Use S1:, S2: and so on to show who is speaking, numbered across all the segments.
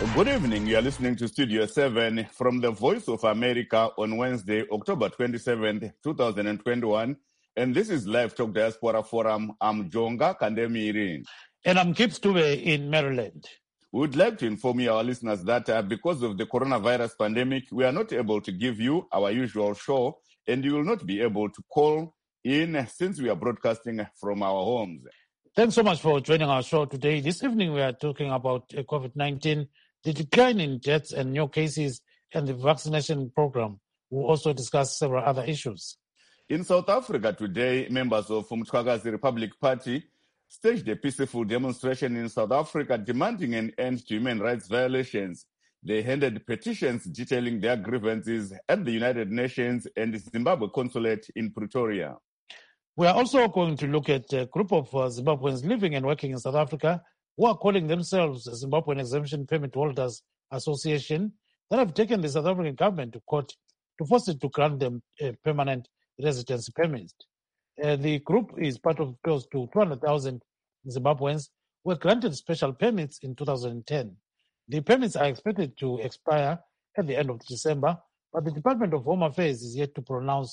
S1: Good evening. You are listening to Studio 7 from the Voice of America on Wednesday, October 27th, 2021. And this is Live Talk Diaspora Forum. I'm Jonga Kandemiri.
S2: And I'm Kip Stube in Maryland.
S1: We would like to inform our listeners that because of the coronavirus pandemic, we are not able to give you our usual show, and you will not be able to call in since we are broadcasting from our homes.
S2: Thanks so much for joining our show today. This evening, we are talking about COVID-19, the decline in deaths and new cases, and the vaccination program. We'll also discuss several other issues.
S1: In South Africa today, members of Mthwakazi Republic Party staged a peaceful demonstration in South Africa demanding an end to human rights violations. They handed petitions detailing their grievances at the United Nations and the Zimbabwe consulate in Pretoria.
S2: We are also going to look at a group of Zimbabweans living and working in South Africa who are calling themselves Zimbabwean Exemption Permit Holders Association that have taken the South African government to court to force it to grant them a permanent residency permit. The group is part of close to 200,000 Zimbabweans who were granted special permits in 2010. The permits are expected to expire at the end of December, but the Department of Home Affairs is yet to pronounce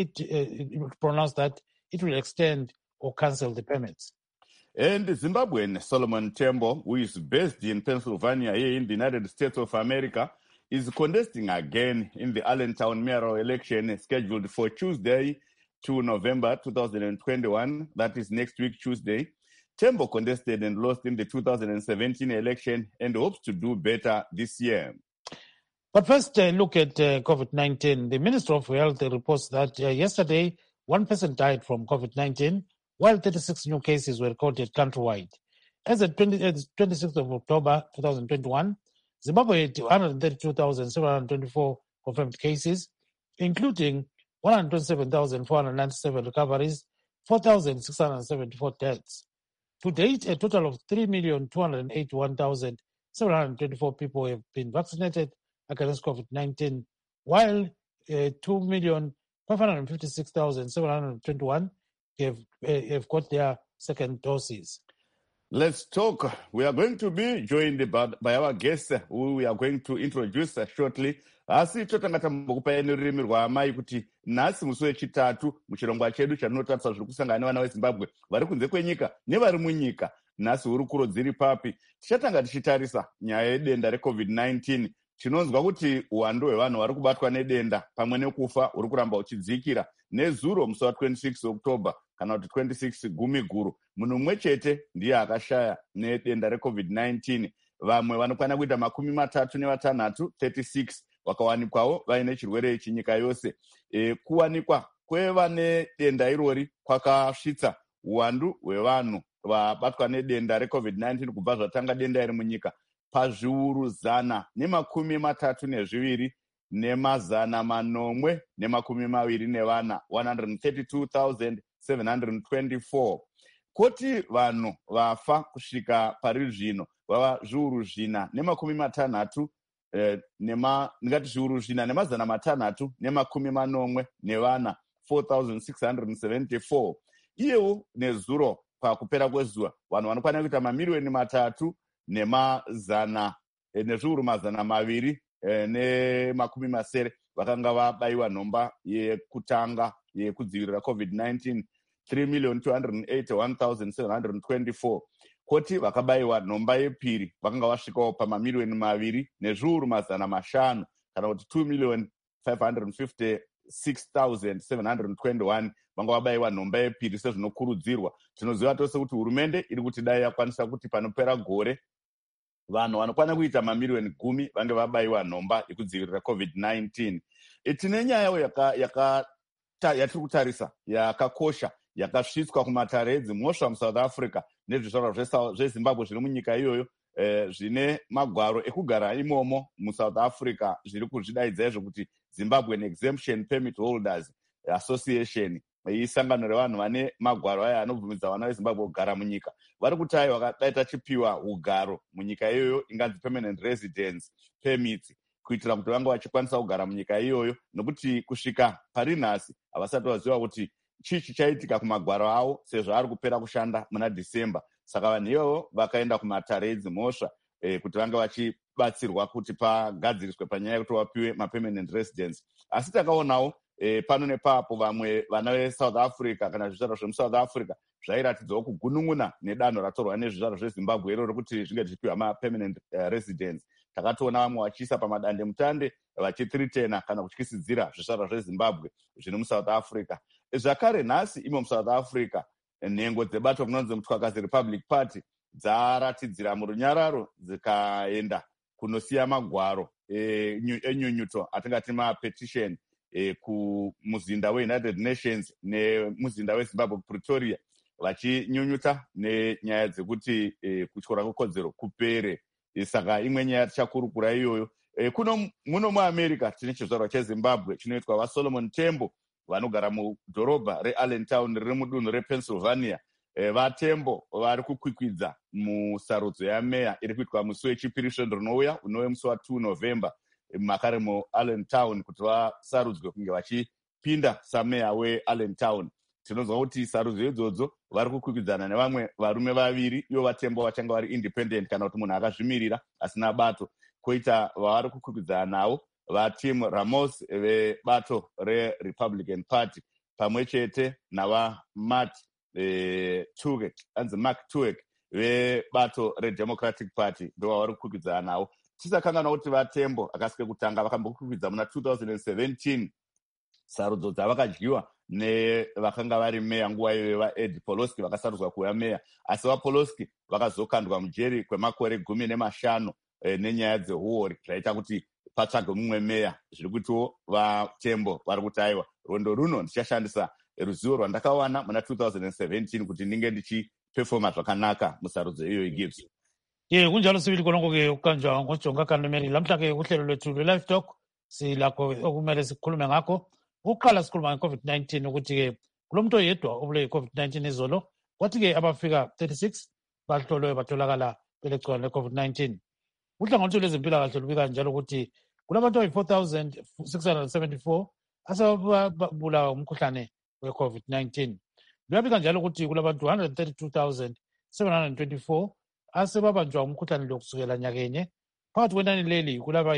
S2: that it will extend or cancel the permits.
S1: And Zimbabwean Solomon Tembo, who is based in Pennsylvania here in the United States of America, is contesting again in the Allentown mayoral election scheduled for Tuesday, 2 November 2021. That is next week, Tuesday. Tembo contested and lost in the 2017 election and hopes to do better this year.
S2: But first, look at COVID-19. The Minister of Health reports that yesterday, one person died from COVID-19, while 36 new cases were recorded countrywide. As of 26th of October 2021, Zimbabwe had 132,724 confirmed cases, including 127,497 recoveries, 4,674 deaths. To date, a total of 3,281,724 people have been vaccinated against COVID-19, while 2,556,721 have got their second doses.
S1: Let's talk. We are going to be joined by our guests who we are going to introduce shortly. Asi totanga tambokupai nerurimi rwaamai kuti nhasi musi wechitatu muchirongwa chedu chatinotarisa zviri kusangana nevana vezimbabwe vari kunze kwenyika nevari munyika. Nhasi hurukuro dziri papi. Tichatanga tichitarisa nyaya yedenda reCovid-19. Tinonzwa kuti uwandu hwevanhu vari kubatwa nedenda pamwe nekufa huri kuramba uchidzikira. Nezuro musi wa26 October kana kuti 26 Gumiguru, munhu mumwe chete ndiye akashaya nedenda reCovid-19. Vamwe vanokwana kuita 36 vakawanikwawo vaine chirwere ichi nyika yose. Kuwanikwa kwevane denda irori kwakasvitsa uwandu hwevanhu vabatwa nedenda reCovid-19 kubva zvatanga denda iri munyika pazviuru 132 nemazana 824, 132,724. Koti vanhu vafa kusvika pari zvino vava zviuru 4 ndingati zviuru 4,684, 4,674. Iyewo nezuro pakupera kwezuva vanhu vanokwana kuita 3,300,000 nezviuru 200 vakanga vabayiwa nhomba yekutanga yekudzivirira COVID-19, 3,281,724. Koti vakabayiwa nhomba yepiri vakanga vasvikawo pa2,2 nezviuru 500,000 kana kuti 2,556,721 vanga vabayiwa nhomba yepiri sezvinokurudzirwa. Tinoziva tose kuti hurumende iri kuti dai yakwanisa kuti panopera gore vanhu vanokwana kuita 10,000,000 vange vabayiwa nhomba yekudzivirira COVID-19. Tine nyayawo yatiri kutarisa yakakosha yakasvitswa kumatare edzimhosva muSouth Africa nezvizvarwa zvezimbabwe zviri munyika iyoyo zvine magwaro ekugara imomo muSouth Africa zviri kuzvidaidza izvo kuti Zimbabwean Exemption Permit Holders Association, isangano revanhu vane magwaro aya anobvumidza vana vezimbabwe kugara munyika. Vari kuti aiwa dai tachipiwa ugaro munyika iyoyo inganzi permanent residence permits kuitira kuti vange vachikwanisa kugara munyika iyoyo, nokuti kusvika pari nhasi havasati vaziva kuti chii chichaitika kumagwaro avo sezvo ari kupera kushanda muna December. Saka vanhu ivovo vakaenda kumatare edzimhosva kuti vange kubatsirwa kuti pagadziriswe panyaya yekuti vapiwe mapermanent residence. Asi takaonawo pano nepapo vamwe vana veSouth Africa kana zvizvarwa zvemuSouth Africa zvairatidzawo kugunun'una nedanho ratorwa nezvizvarwa zveZimbabwe iro rekuti zvinge zvichipiwa mapermanent residence. Takatoona vamwe vachiisa pamadande mutande vachithreatena kana kutyisidzira zvizvarwa zveZimbabwe zviri muSouth Africa. Zvakare nhasi imo muSouth Africa nhengo dzebato kunonzi Mutwakazi Republic Party dzaratidzira murunyararo dzikaenda kunosiya magwaro enyunyuto atingati mapetition kumuzinda weUnited Nations nemuzinda weZimbabwe kuPretoria vachinyunyuta nenyaya dzekuti kutyora kwekodzero kupere. Saka imwe nyaya tichakurukura iyoyo. Muno muAmerica tine chizvarwa cheZimbabwe chinoitwa vaSolomon Tembo vanogara mudhorobha reAllentown riri mudunhu rePennsylvania. Vatembo vari kukwikwidza musarudzo yameya iri kuitwa musi wechipiri svondo rinouya unove musi wa2 November makare muAllentown kuti vasarudzwe kunge vachipinda sameya weAllentown. Tinonzwa kuti sarudzo idzodzo vari kukwikwidzana nevamwe varume vaviri ivo vatembo vachanga vari independent kana kuti munhu akazvimirira asina bato. Koita vavari kukwikwidzana navo vaTim Ramos vebato reRepublican Party pamwe chete navaMark Tuek vebato reDemocratic Party ndo vavari kukwikwidzana navo. Tisakanganwa kuti vatembo akasike kutanga vakambokukwidza muna 2017 sarudzo dzavakadyiwa nevakanga vari meya nguva iyoyo vaEd Poloski vakasarudzwa kuva meya, asi vaPoloski vakazokandwa mujeri kwemakore 15 nenyaya dzehuori zvaita kuti patsvagwe mumwe meya. Zviri kutiwo vatembo vari kuti aiwa rwendo runo ndichashandisa ruzivo rwandakawana muna 2017 kuti ndinge ndichipefoma zvakanaka musarudzo iyoyo Gibbs.
S2: Kunjalo sibili konke ukanjwa ngoJonga Kanomeli. Lamhla ke uhlelo lwethu lwe-Live Talk silakho okumele sikhulume ngakho. Ukuqala sikhuluma nge-COVID-19 ukuthi-ke kulo muntu oyedwa obule i-COVID-19 izolo, kwathi-ke abafika 36 bahlolwe batholakala belegciwane le-COVID-19. Uhlangothi lwezempilakahle lubika njalo ukuthi kulabantu ayi-4,674 asebabulawa umkhuhlane we-COVID-19. Luyabika njalo ukuthi kulabantu 132,724 asebabanjwa umkhuhlane lo kusukela nyakenye. Phakathi kwenani leli kulaba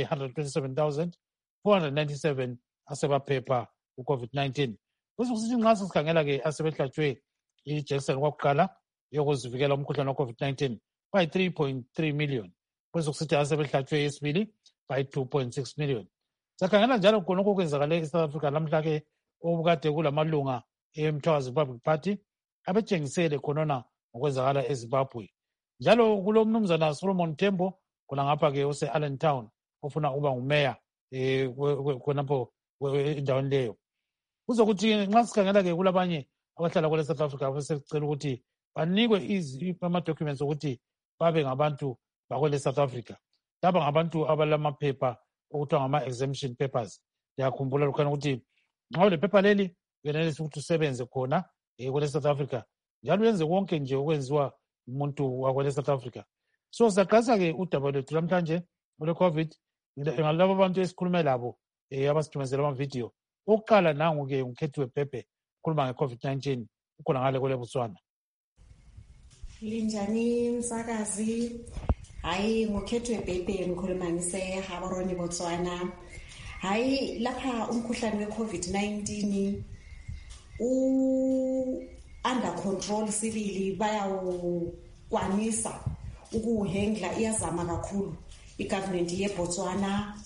S2: 127,497 asebaphepha u-COVID-19. Kusithi nxa sikhangela-ke asebehlatshwe ijekiseni kwakuqala yokuzivikela umkhuhlane wa-COVID-19 bayi-3.3 million. Kusithi asebehlatshwe yesibili bayi-2.6 million. Sakhangela njalo khonokho okwenzakale eSouth Africa lamhla-ke obukade kulamalunga eMthwakazi Republic Party abetshengisele khonona ngokwenzakala eZimbabwe. Njalo kulo mnumzana Solomon Tembo khona ngapha-ke ose-Allentown ofuna ukuba ngumeya khonapho endaweni leyo. Kuzokuthi nxa sikhangela-ke kulabanye abahlala kwele South Africa besecela ukuthi banikwe ama-documents ukuthi babe ngabantu bakwele South Africa. Laba ngabantu abalamaphepha okuthiwa ngama-exemption papers. Ndiyakhumbula lukhana ukuthi nxa ulephepha leli uyenelisa ukuthi usebenze khona kwele South Africa njalo uyenze konke nje okwenziwa umuntu wakwele South Africa. So siyaqalisa-ke udaba lwethu lamhlanje ole-COVID ngalabo abantu esikhulume labo abasithumezela amavidiyo. Okokuqala nangu-ke ngukhethiwe Pepe ukhuluma nge-COVID-19 ukhona ngale kwele Botswana.
S3: Linjani msakazi? Hayi ngukhethiwe Pepe ngikhuluma ngise-Gaborone Botswana. Hayi lapha umkhuhlane we-COVID-19 under control sibili bayawukwanisa ukuhandla, iyazama kakhulu i-government yeBotswana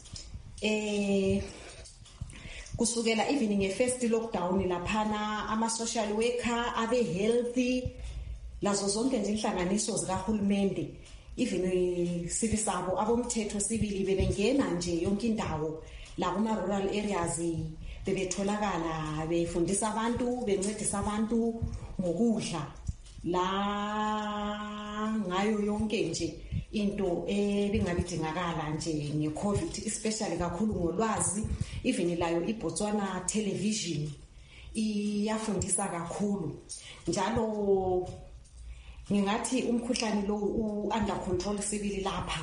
S3: kusukela even nge-first lockdown laphana ama-social worker abe-healthy lazo zonke nje inhlanganiso zikahulumende even sibisabo abomthetho sibili bebengena nje yonke indawo la kuma-rural areas bebetholakala befundisa abantu bencedisa abantu ngokudla la ngayo yonke nje into ebingabidingakala nje nge-COVID, especially kakhulu ngolwazi. Even layo iBotswana television iyafundisa kakhulu njalo. Ngingathi umkhuhlane lo under control sibili lapha.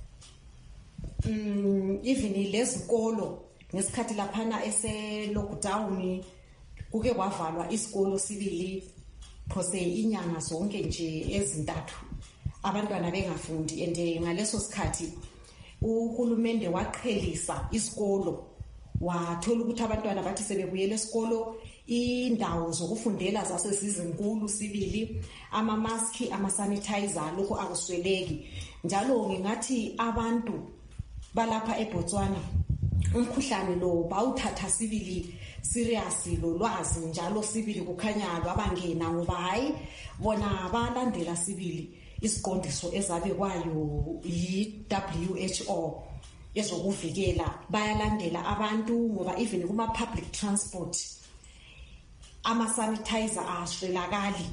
S3: Even lezikolo ngesikhathi laphana ese-lockdown kuke kwavalwa isikolo sibili phose inyanga zonke nje ezintathu abantwana bengafundi, and ngaleso sikhathi uhulumende waqhelisa isikolo, wathola ukuthi abantwana bathi sebebuyela esikolo indawo zokufundela zasesizinkulu sibili, ama-maski, ama-sanitizer, lokho akusweleki. Njalo ngingathi abantu balapha eBotswana umkhuhlane lo bawuthatha sibili serious lo lwazi, njalo sibili kukhanya lwabangena ngoba hayi bona balandela sibili isiqondiso ezabekwayo yi-WHO ezokuvikela. Bayalandela abantu ngoba even kuma-public transport ama-sanitizer aswelakali,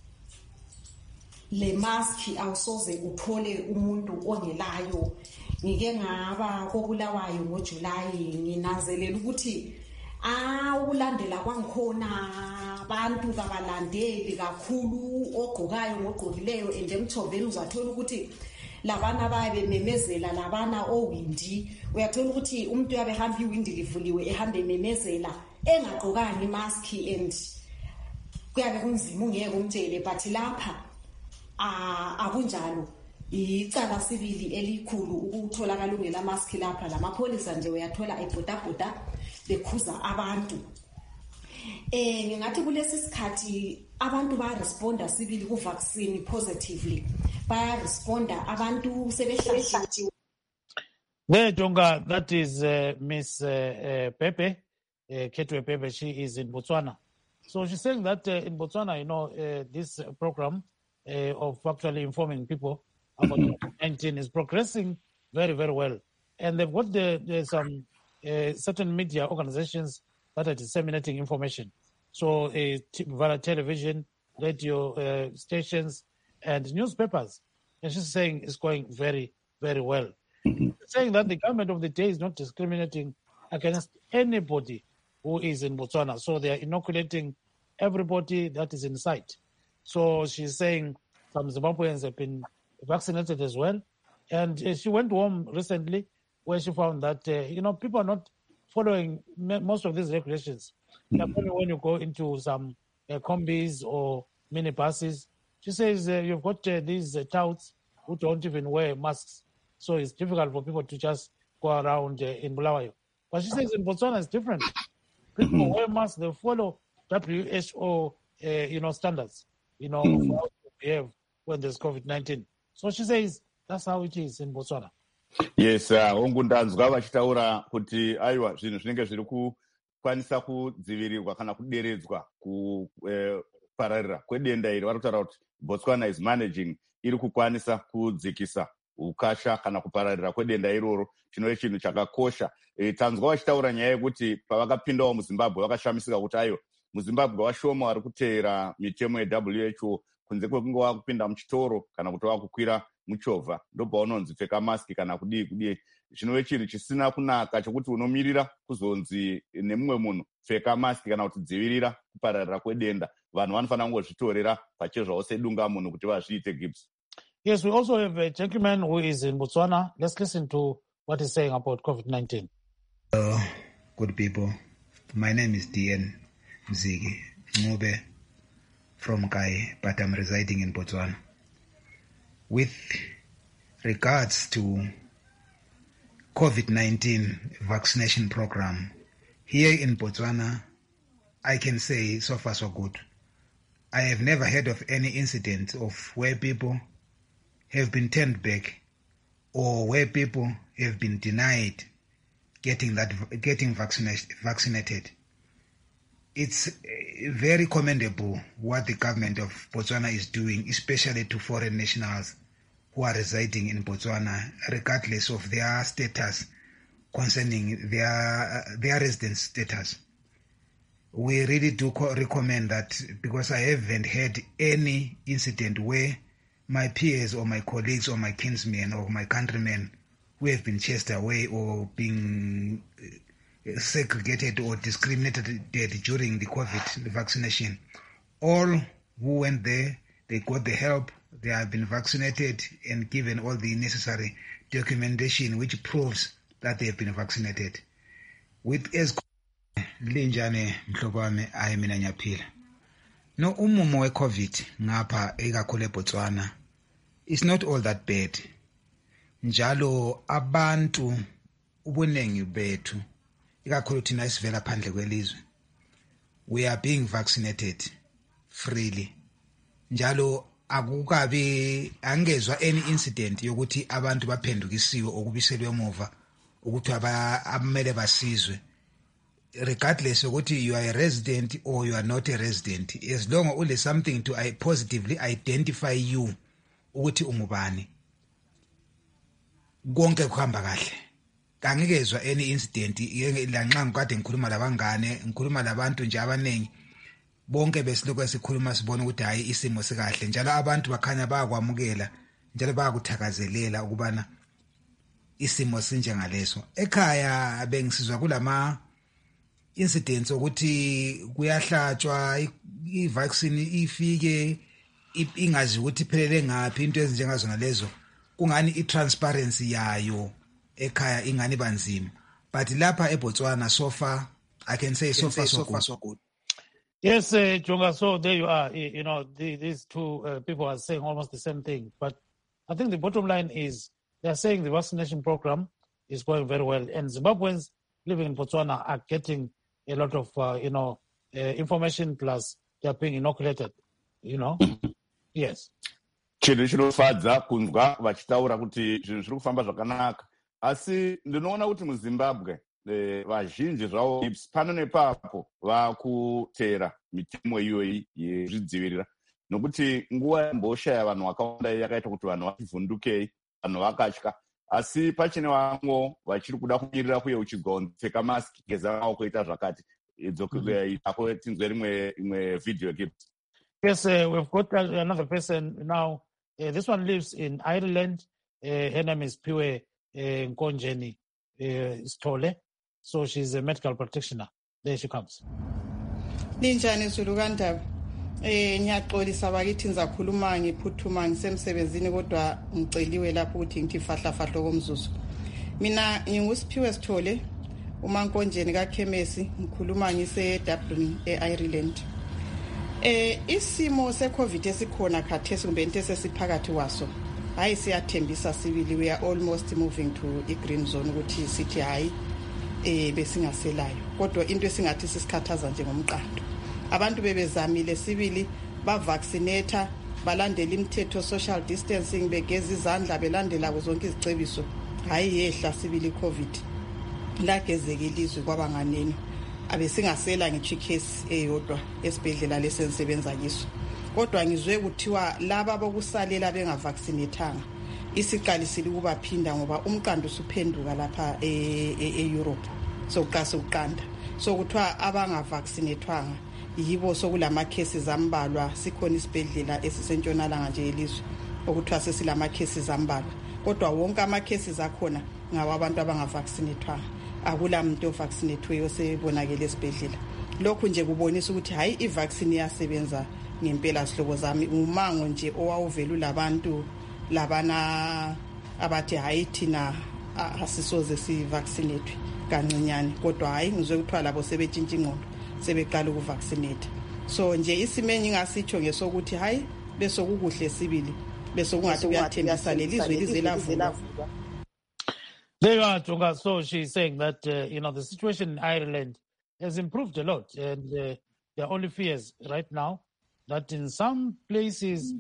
S3: le maski awusoze uthole umuntu ongelayo. Ngike ngaba koBulawayo ngoJulayi, nginanzelela ukuthi ulandela kwangikhona abantu kabalandeli kakhulu, ogqokayo ngogqokileyo, and emthoveni uzathola ukuthi labana babe memezela, labana owindi uyathola ukuthi umuntu uyabe hamba iwindi livuliwe ehamba ememezela engagqokanga imaski, and kuyabe kunzima ungeke umtshele. But lapha akunjalo, icala sibili elikhulu ukutholakala ungela maski lapha. Lamapholisa nje uyathola ebhodabhoda bekhuza abantu. Ngingathi kulesi sikhathi abantu bayaresponda sibili ku-vaccine positively, bayaresponda abantu sebehlahlatiwe.
S2: There, Jonga, that is Miss Pepe, Ketwe Pepe. She is in Botswana. So she's saying that in Botswana, this program of actually informing people about COVID-19 is progressing very, very well. And they've got there's some certain media organizations that are disseminating information. So via television, radio stations, and newspapers. And she's saying it's going very, very well. Saying that the government of the day is not discriminating against anybody who is in Botswana. So they are inoculating everybody that is in sight. So she's saying some Zimbabweans have been vaccinated as well. And she went home recently where she found that, people are not following most of these regulations. Only when you go into some combis or minibuses, she says you've got these touts who don't even wear masks. So it's difficult for people to just go around in Bulawayo. But she says in Botswana it's different. People wear masks, they follow WHO, standards, of how to behave when there's COVID-19. So she says that's how it is in Botswana.
S1: Yes, ongundanzwa vachitaura kuti aiwa zvinhu zvinenge zviri kukwanisa kudzivirirwa kana kuderedzwa kupararira kwedenda iri. Vari kutaura kuti Botswana is managing, iri kukwanisa kudzikisa ukasha kana kupararira kwedenda iroro, chinove chinhu chakakosha. Tanzwa vachitaura nyaya yekuti pavakapindawo muZimbabwe vakashamisika kuti aiwa muZimbabwe vashoma vari kuteera mitemo yeWHO, kunze kwekunge wakupinda muchitoro kana kuti wakukwira muchovha ndobvaunonzi pfeka maski kana kudii. Chinove chinhu chisina kunaka chokuti unomirira kuzonzi nemumwe munhu pfeka maski kana kuti dzivirira kupararira kwedenda. Vanhu vanofanira kungozvitorera pachezvawo sedunga munhu kuti vazviite. Gibbs.
S2: Yes, we also have a gentleman who is in Botswana. Let's listen to what he's saying about COVID-19.
S4: Hello, good people. My name is DN Mzigi Ngube from Kai, but I'm residing in Botswana. With regards to COVID-19 vaccination program, here in Botswana, I can say so far so good. I have never heard of any incident of where people have been turned back or where people have been denied getting vaccinated. It's very commendable what the government of Botswana is doing, especially to foreign nationals who are residing in Botswana, regardless of their status concerning their residence status. We really do recommend that, because I haven't had any incident where my peers or my colleagues or my kinsmen or my countrymen who have been chased away or being segregated or discriminated during the COVID vaccination. All who went there, they got the help, they have been vaccinated and given all the necessary documentation which proves that they have been vaccinated. With as linjane mhlobame ayi mina nyaphila. No umumo we-COVID ngapha ikakhulu eBotswana, it's not all that bad. njalo abantu ubunengi bethu ikakhulu thina esivela phandle kwelizwe we are being vaccinated freely njalo akukabi angezwa any incident yokuthi abantu baphendukisiwe okubiselwe emuva ukuthi abamele basizwe regardless ukuthi you are a resident or you are not a resident as long as there is something to positively identify you ukuthi ungubani konke kuhamba kahle kangikezwa any incident lanxa ngikade ngikhuluma labangane ngikhuluma labantu nje abanengi bonke besiloko esikhuluma sibona ukuthi hayi isimo sikahle njalo abantu bakhanya bayakwamukela njalo bayakuthakazelela ukubana isimo sinjengaleso ekhaya bengisizwa kulama incidents ukuthi kuyahlatshwa i-vaccine ifike ingazi ukuthi iphelele ngapi into ezinjengazona lezo kungani i-transparency yayo ekhaya ingani banzima but lapha eBotswana so far I can say so far so good.
S2: Yes, Jonga, so there you are. You know, these two people are saying almost the same thing. But I think the bottom line is they're saying the vaccination program is going very well. And Zimbabweans living in Botswana are getting a lot of, information plus they're being inoculated, Yes.
S1: Chinhu chinofadza kunzwa vachitaura kuti zvinhu zviri kufamba zvakanaka. Asi ndinoona kuti muZimbabwe vazhinji zvavo pano nepapo vakutera mitemo iyoyi yezvidzivirira nokuti nguva yamboshaya vanhu vakawanda yakaita kuti vanhu vativhundukei vanhu vakatya asi pachine vamwe vachiri kuda kumirira kuye uchigopfeka maski geza maoko ita zvakati idzoako tinzwe imwe video clip.
S2: Yes, we've got another person now. This one lives in Ireland. Her name is Piwe Nkonjeni Stole. So she's a medical practitioner. There she comes.
S5: Ninjani Zuluganda. Ngiyaxolisa bakithi ngizakhuluma ngiphuthuma ngisemsebenzini kodwa ngiceliwe lapho ukuthi ngithifahla komzuzu. Mina ngingusiphiwe Sithole uMankonjeni kaKhemesi ngikhuluma ngise Dublin eIreland. Isimo seCovid esikhona khathesi kumbe into esesiphakathi waso. Hayi siyathembisa sibili we are almost moving to a green zone ukuthi sithi hayi besingaselayo. Kodwa into esingathi sisikhathaza njengomqando. Abantu bebezamile sibili bavaccinate balandela imithetho social distancing begeza izandla belandela zonke izicebiso hayi yehla sibili COVID lagezeke ilizwe kwabanganeni abesingasela ngithi case eyodwa esibhedlela lesensebenza kiso kodwa ngizwe kuthiwa laba bokusalela bengavaccinatanga isiqalisile ukubaphinda ngoba umqando usuphenduka lapha eEurope sokuqasa uqanda so kuthiwa abangavaccinatwanga yibo sokulama cases ambalwa sikhona isibhedlela esisentshonalanga nje elizwe okuthiwa sesilama cases ambalwa kodwa wonke ama cases akhona ngawabantu abangavaccinatwanga akula muntu ovaccinatweyo sebonakele esibhedlela lokhu nje kubonisa ukuthi hayi ivaccine iyasebenza ngempela sihlobo zami umango nje owawuvela labantu labana abathi hayi thina asisoze sivaccinate kancinyane kodwa hayi ngizwe kuthiwa labo sebetshintsha ingqondo sebeqala ukuvaccinate so nje isimenyi ngasitsho ngesokuthi hayi bese kukuhle sibili bese kungathi kuyathembisa lelizwe lavula.
S2: There you are, Jonga. So she's saying that, the situation in Ireland has improved a lot. And there are only fears right now that in some places,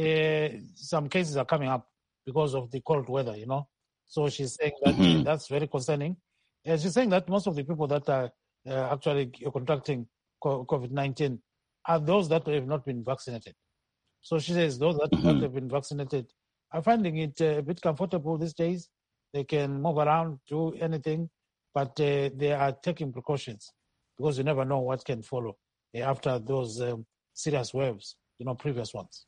S2: some cases are coming up because of the cold weather, So she's saying that that's very concerning. And she's saying that most of the people that are actually contracting COVID-19 are those that have not been vaccinated. So she says those that have been vaccinated are finding it a bit comfortable these days. They can move around, do anything, but they are taking precautions because you never know what can follow after those serious waves, previous ones.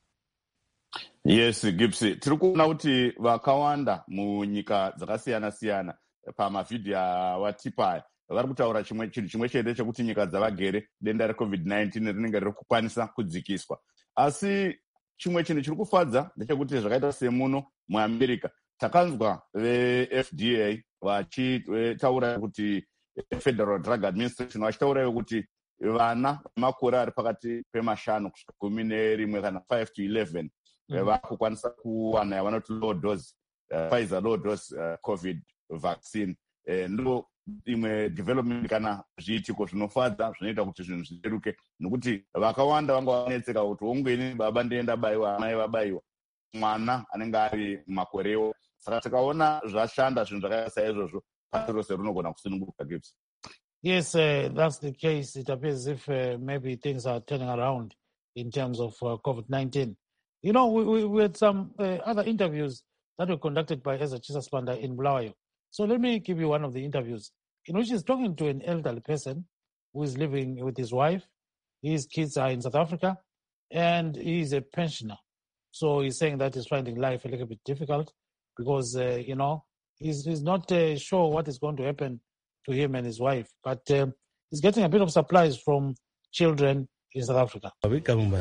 S1: Yes, Gipsy. Tiri kuona kuti vakawanda munyika dzakasiyana-siyana pamavhidhiyo awatipa vari kutaura chinhu chimwe chete chekuti nyika dzavagere denda reCovid-19 rinenge riri kukwanisa kudzikiswa. Asi chimwe chinhu chiri kufadza ndechekuti zvakaita semuno muAmerica takanzwa veFDA vachitaura kuti Federal Drug Administration vachitaura kuti vana makore ari pakati pemashanu kusvika 11 kana 5 to 11 vakukwanisa kuwana yavanoti low dose Pfizer low dose COVID vaccine. Ndo imwe development kana zviitiko zvinofadza zvinoita kuti zvinhu zvireruke, nokuti vakawanda vanga vanetseka kuti ongweni baba ndienda bayiwa, amai vabayiwa, mwana anenge ari makorewo. Saka tikaona zvashanda zvinhu zvakaita saizvozvo, pasi rose rinogona kusununguka. Gibbs.
S2: Yes, that's the case. It appears as if maybe things are turning around in terms of COVID-19. You know, we had some other interviews that were conducted by Ezra Chisasbanda in Bulawayo. So let me give you one of the interviews in which he's talking to an elderly person who is living with his wife. His kids are in South Africa, and he's a pensioner. So he's saying that he's finding life a little bit difficult because, you know, he's not sure what is going to happen to him and his wife. But he's getting a bit of supplies from children in South Africa.
S6: Mphatwa.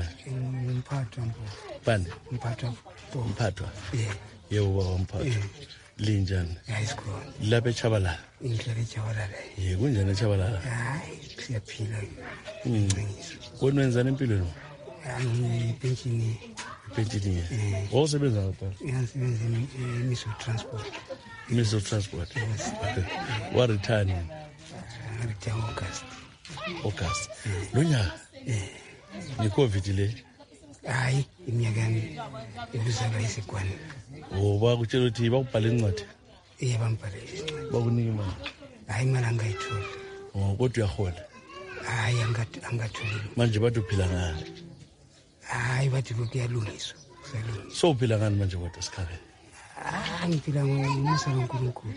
S6: Yebo mphatwa. Linjani?
S7: Ayisikhona.
S6: Lapha eChabalala.
S7: Ngihlala eChabalala.
S6: Yebo kunjani eChabalala?
S7: Hayi, siyaphila.
S6: Wenzani empilweni?
S7: Pension.
S6: Pension. Wosebenza ngapha?
S7: Ngiyasebenza Ministry of Transport.
S6: Ministry of Transport. Okay. What return?
S7: Return August.
S6: Lonya. Ni-COVID le?
S7: Hayi, iminyaka yami yokuzalwa isekwani.
S6: Bakutshela ukuthi bakubhale incwadi?
S7: Bangibhalele incwadi.
S6: Bakunika imali?
S7: Hayi, imali angayitholi.
S6: Kodwa uyahola?
S7: Hayi, angatholi.
S6: Manje bathi uphila ngani?
S7: Hayi, bathi kuyalungiswa.
S6: So uphila ngani manje kodwa Sikhabela?
S7: Ngiphila ngomusa kaNkulunkulu.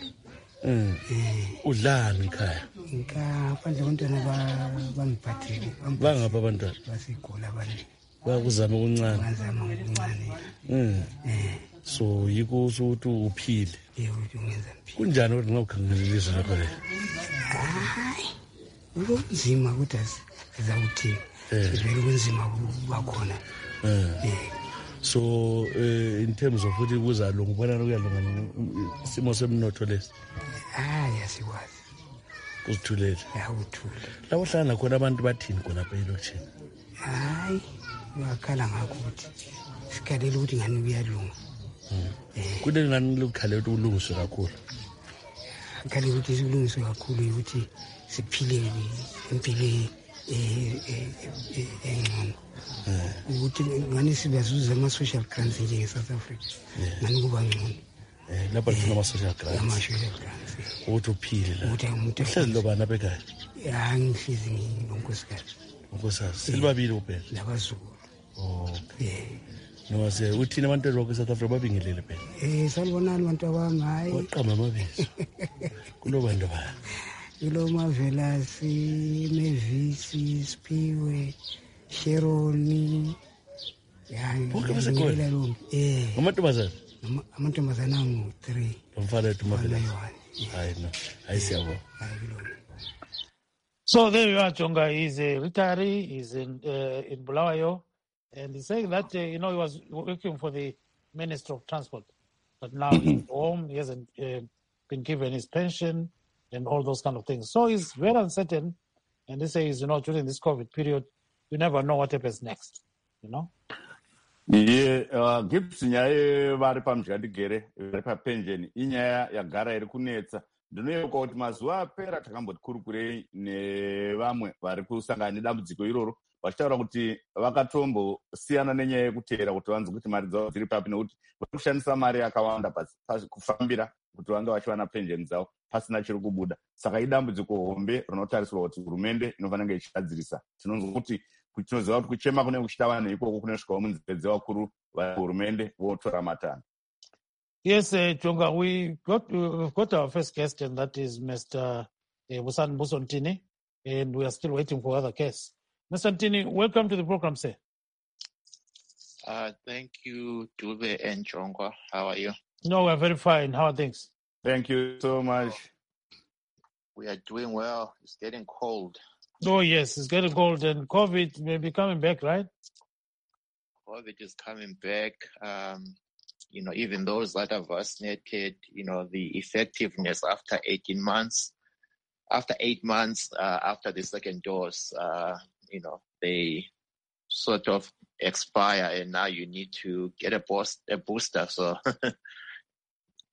S6: Udlani ekhaya?
S7: Ngaphandle abantwana bangiphathile.
S6: Bangapha abantwana?
S7: Basigula abanye.
S6: Bakuzama okuncane?
S7: Bazama okuncane.
S6: So yiko ukuthi uphile?
S7: Yebo, ungenza ngiphile.
S6: Kunjani ukuthi ngawukhangela ilizwe lakho le?
S7: Hayi, kunzima ukuthi sizawuthini. Vele kunzima bakhona.
S6: So in terms of ukuthi kuzalunga, ubona kuyalunga isimo semnotho lesi?
S7: Hayi, asikwazi.
S6: Kuzithulele?
S7: Uthule.
S6: La uhlala khona abantu bathini khona apha elokishini?
S7: Hayi, uyakhala ngakho ukuthi sikhalela ukuthi ngani kuyalunga.
S6: Kule ngani lokukhalela ukuthi ulungiswe kakhulu?
S7: Khalela ukuthi silungiswe kakhulu ukuthi siphile impilo engcono. Ukuthi ngani sibazuza ama-social grants nje-South Africa. Ngani kuba ngcono.
S6: Lapha lifuna ama-social grants?
S7: Ama-social grants.
S6: Ukuthi uphile la? Uhlezi lobani apha ekhaya?
S7: Ngihlezi nonkosikazi.
S6: Unkosikazi? Silibabili kuphela?
S7: Nabazukulu.
S6: Nose uthini abantu lokho eSouth Africa babingelele phela?
S7: Salibonani abantu abami, hayi.
S6: Waqamba amabizo. Kulo bantu ba?
S7: Kulo Mavelasi, Mevisi, Spiwe, Sheroni.
S6: Bonke basekhona? Amantombazane?
S7: Amantombazane angu-3.
S6: Lomfana wethu Mavelasi? Hayi no, hayi siyabona.
S2: So there you are, Chonga. He's a retiree. He's in Bulawayo. And he's saying that, he was working for the Ministry of Transport. But now he's home. He hasn't been given his pension and all those kind of things. So he's very uncertain. And he says, during this COVID period, you never know what happens next,
S1: Gibbs nyaya vari pamudyandikere vari papensheni inyaya yagara iri kunetsa. Ndinoyeuka kuti mazuva apera takamboti kurukurei nevamwe vari kusangana nedambudziko iroro vachitaura kuti vakatombosiyana nenyaya yekuteera kuti vanzi kuti mari dzavo dziri papi, nekuti vari kushandisa mari yakawanda kufambira kuti vange vachiwana pensheni dzavo pasina chiri kubuda. Saka idambudziko hombe rinotarisirwa kuti hurumende inofanira kunge ichigadzirisa. Tinonzwa kuti tinoziva kuti kuchema kunenge kuchitava neikoko kunosvikawo munzeve dzevakuru vehurumende votora matanho.
S2: Yes, Chonga, we've got our first guest, and that is Mr. Busani Ntini, and we are still waiting for other guests. Mr. Ntini, welcome to the program, sir.
S8: Thank you, Dube and Chonga. How are you?
S2: No, we're very fine. How are things?
S1: Thank you so much.
S8: We are doing well. It's getting cold.
S2: Oh, yes, it's getting cold, and COVID may be coming back, right?
S8: COVID is coming back. Even those that are vaccinated, the effectiveness after 8 months after the second dose, they sort of expire, and now you need to get a booster. So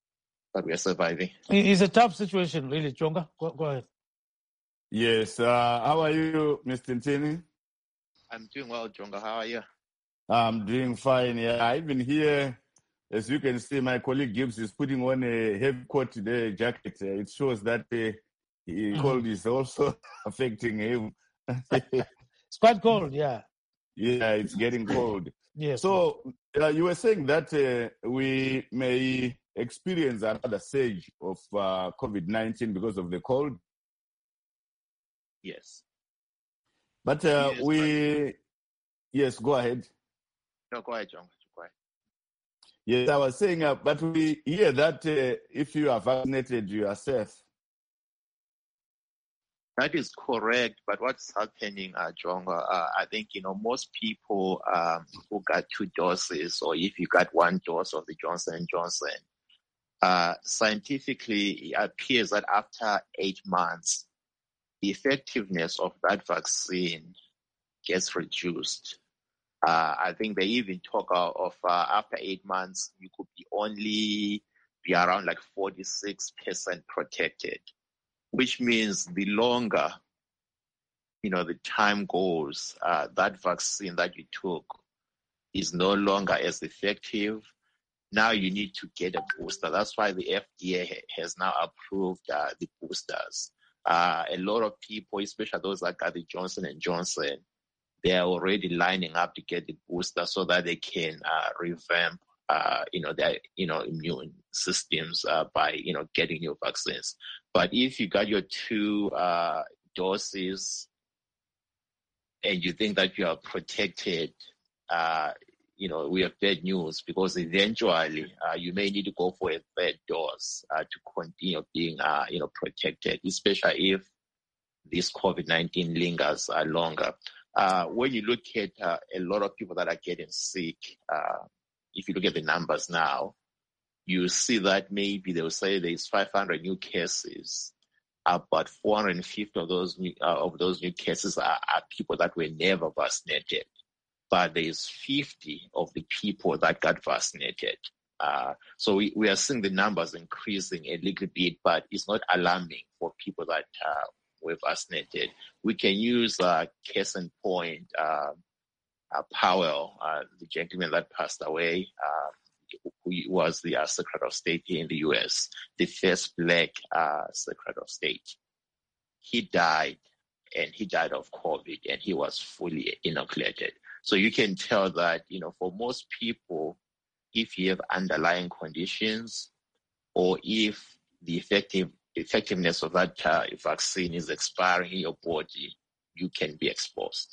S8: but we are surviving.
S2: It's a tough situation, really, Chonga. Go ahead.
S1: Yes. How are you, Mr. Ntini?
S8: I'm doing well, Jonga. How are you?
S1: I'm doing fine. Yeah, even here, as you can see, my colleague Gibbs is putting on a heavy coat today, jacket. It shows that cold is also affecting him.
S2: It's quite cold, yeah.
S1: Yeah, it's getting cold.
S2: Yes.
S1: So you were saying that we may experience another surge of COVID-19 because of the cold.
S8: Yes.
S1: But yes, go ahead.
S8: No, go ahead, Jonga. Go ahead.
S1: Yes, I was saying, but we hear that if you are vaccinated, you are safe.
S8: That is correct, but what's happening, Jonga, I think, most people who got 2 doses, or if you got 1 dose of the Johnson & Johnson, scientifically, it appears that after 8 months, the effectiveness of that vaccine gets reduced. I think they even talk of after 8 months, you could only be around like 46% protected, which means the longer, the time goes, that vaccine that you took is no longer as effective. Now you need to get a booster. That's why the FDA has now approved the boosters. A lot of people, especially those that got the Johnson & Johnson, they are already lining up to get the booster so that they can revamp, their, immune systems by, getting new vaccines. But if you got your 2 doses and you think that you are protected, we have bad news, because eventually you may need to go for a 3rd dose to continue being, protected, especially if this COVID-19 lingers longer. When you look at a lot of people that are getting sick, if you look at the numbers now, you see that maybe they'll say there's 500 new cases, but 450 of those new cases are people that were never vaccinated. But there's 50 of the people that got vaccinated. So we are seeing the numbers increasing a little bit, but it's not alarming for people that were vaccinated. We can use case in point, Powell, the gentleman that passed away, who was the Secretary of State here in the U.S., the first Black Secretary of State. He died, and he died of COVID, and he was fully inoculated. So you can tell that, for most people, if you have underlying conditions, or if the effectiveness of that vaccine is expiring in your body, you can be exposed.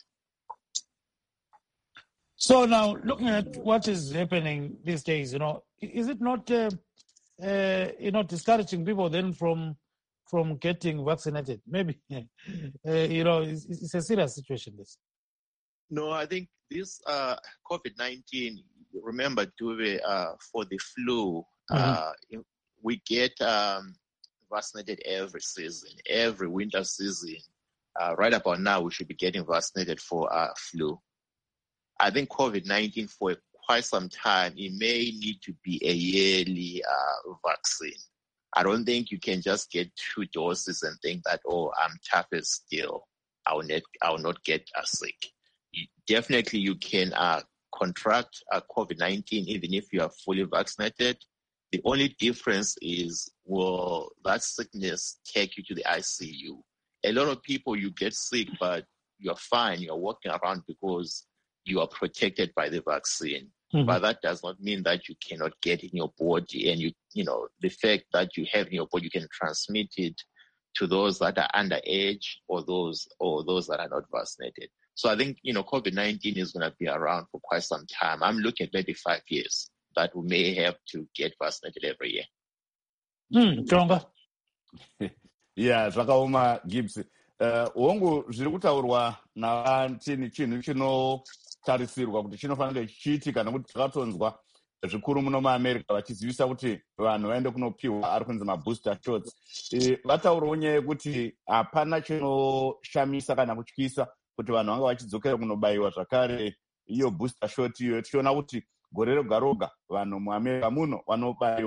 S2: So now, looking at what is happening these days, is it not, discouraging people then from getting vaccinated? Maybe, it's a serious situation, this.
S8: No, I think this COVID-19, remember, Dube, for the flu, we get vaccinated every season, every winter season. Right about now, we should be getting vaccinated for flu. I think COVID-19, for quite some time, it may need to be a yearly vaccine. I don't think you can just get 2 doses and think that, I'm tough as steel, I will not get sick. Definitely, you can contract COVID-19 even if you are fully vaccinated. The only difference is, will that sickness take you to the ICU? A lot of people, you get sick, but you're fine. You're walking around because you are protected by the vaccine. Mm-hmm. But that does not mean that you cannot get in your body. And the fact that you have in your body, you can transmit it to those that are underage or those that are not vaccinated. So I think, COVID-19 is going to be around for quite some time. I'm looking at maybe 5 years that we may have to get vaccinated every year.
S2: Jonga.
S1: Yeah, zvakaoma Gibbs. Hongu zviri kutaurwa navantini chinhu chinotarisirwa kuti chinofanira chichiitika, nekuti takatonzwa zvikuru muno muAmerica vachizivisa kuti vanhu vaende kunopiwa ari kunzi mabooster shots. Vataurawo nyaya yekuti hapana chinoshamisa kana kutyisa kuti vanhu vanga vachidzokera kunobayiwa zvakare iyo booster shot iyo. Tichiona kuti gore roga roga vanhu muAmerica muno vanobayiwa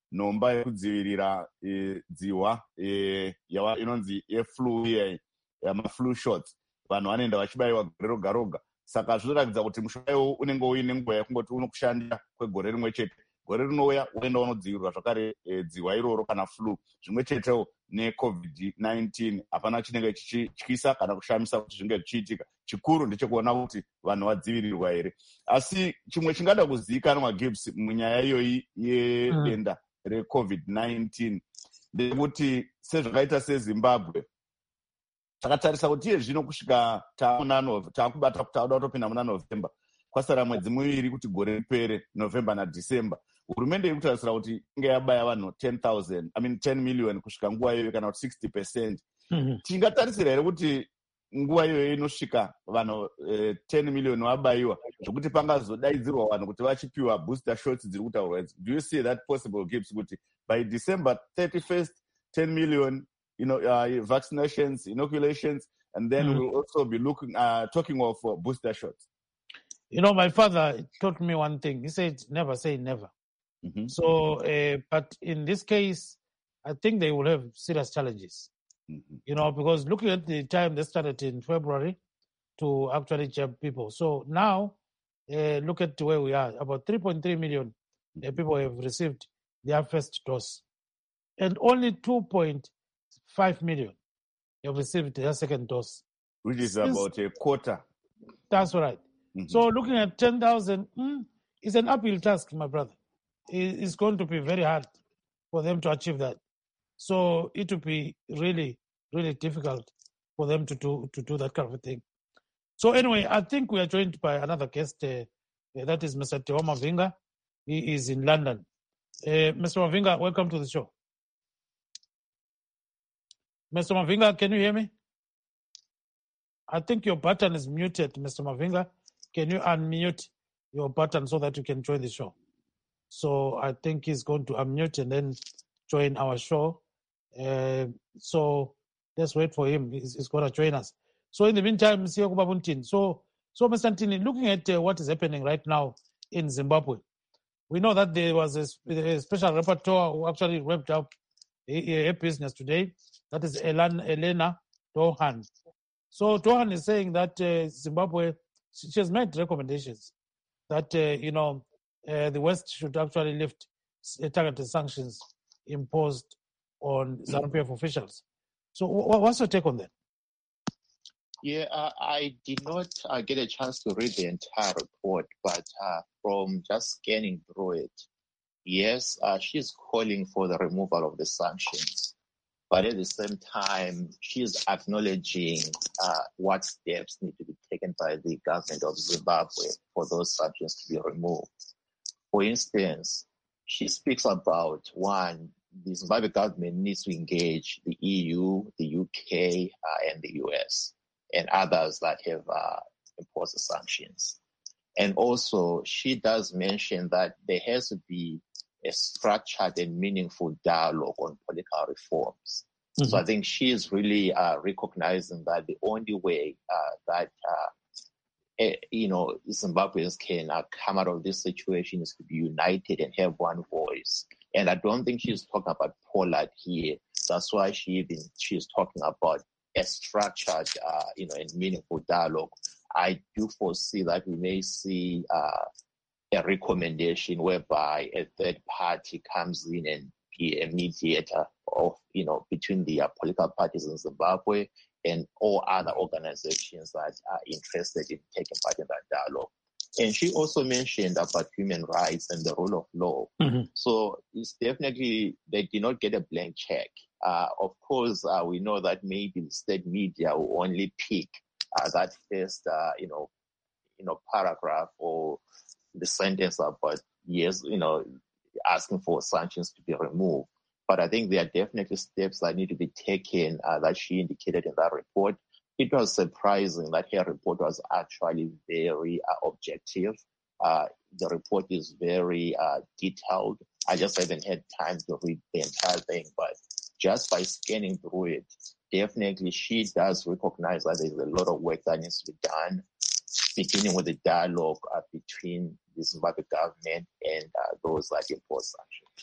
S1: nhomba yekudzivirira dzihwa inonzi yeflu yamaflu shots. Vanhu vanoenda vachibayiwa gore roga roga. Saka zvinoratidza kuti mushonga iwowu unenge uine nguva yekungoti unokushandira kwegore rimwe chete. Gore rinouya uenda unodzivirirwa zvakare dzihwa iroro kana flu. Zvimwe chetewo neCovid-19 hapana chinenge chichityisa kana kushamisa kuti zvinge zvichiitika. Chikuru ndechekuona kuti vanhu vadzivirirwa here. Asi chimwe chingada kuzivikanwa Gibbs munyaya iyoyi yedenda reCovid-19 ndekuti sezvakaita seZimbabwe takatarisa kuti iye zvino kusvika taakubata kuti taada kutopinda muna November, kwasara mwedzi miviri kuti gore ripere, November naDecember. Hurumende iri kutarisira kuti inge yabaya vanhu 10 million kusvika nguva iyoyo kana kuti 60%. Tingatarisira here kuti nguva iyoyo inosvika vanhu 10 million vabayiwa zvokuti pangazodaidzirwa vanhu kuti vachipiwa booster shots dziri kutaurwa idzi? Do you see that possible, Gibbs, kuti by December 31st 10 million vaccinations, inoculations, and then we'll also be talking of booster shots?
S2: My father taught me one thing. He said, never say never. So, but in this case, I think they will have serious challenges. Because looking at the time they started in February to actually jab people. So now, look at where we are. About 3.3 million people have received their first dose. And only 2.5 million have received their second dose.
S1: Which is about a quarter.
S2: That's right. So looking at 10,000 is an uphill task, my brother. It's going to be very hard for them to achieve that. So it will be really, really difficult for them to do that kind of a thing. So anyway, I think we are joined by another guest. That is Mr. Tewa Mavinga. He is in London. Mr. Mavinga, welcome to the show. Mr. Mavinga, can you hear me? I think your button is muted, Mr. Mavinga. Can you unmute your button so that you can join the show? So I think he's going to unmute and then join our show. So let's wait for him. He's going to join us. So in the meantime, so Mr. Ntini, looking at what is happening right now in Zimbabwe, we know that there was a special rapporteur who actually wrapped up a business today. That is Elena Dohan. So Dohan is saying that Zimbabwe, she has made recommendations that, the West should actually lift targeted sanctions imposed on ZANU-PF officials. So what's your take on that?
S8: Yeah, I did not get a chance to read the entire report, but from just scanning through it, yes, she's calling for the removal of the sanctions. But at the same time, she's acknowledging what steps need to be taken by the government of Zimbabwe for those sanctions to be removed. For instance, she speaks about, one, the Zimbabwe government needs to engage the EU, the UK, and the US, and others that have imposed the sanctions. And also, she does mention that there has to be a structured and meaningful dialogue on political reforms. So I think she is really recognizing that the only way that Zimbabweans can come out of this situation is to be united and have one voice. And I don't think she's talking about Pollard here. That's why she's talking about a structured, and meaningful dialogue. I do foresee that we may see a recommendation whereby a third party comes in and be a mediator of, between the political parties in Zimbabwe and all other organizations that are interested in taking part in that dialogue. And she also mentioned about human rights and the rule of law. So it's definitely, they did not get a blank check. Of course, we know that maybe the state media will only pick that first, paragraph or the sentence about, yes, asking for sanctions to be removed. But I think there are definitely steps that need to be taken that she indicated in that report. It was surprising that her report was actually very objective. The report is very detailed. I just haven't had time to read the entire thing, but just by scanning through it, definitely she does recognize that there's a lot of work that needs to be done, beginning with the dialogue between the Zimbabwe government and those that impose sanctions.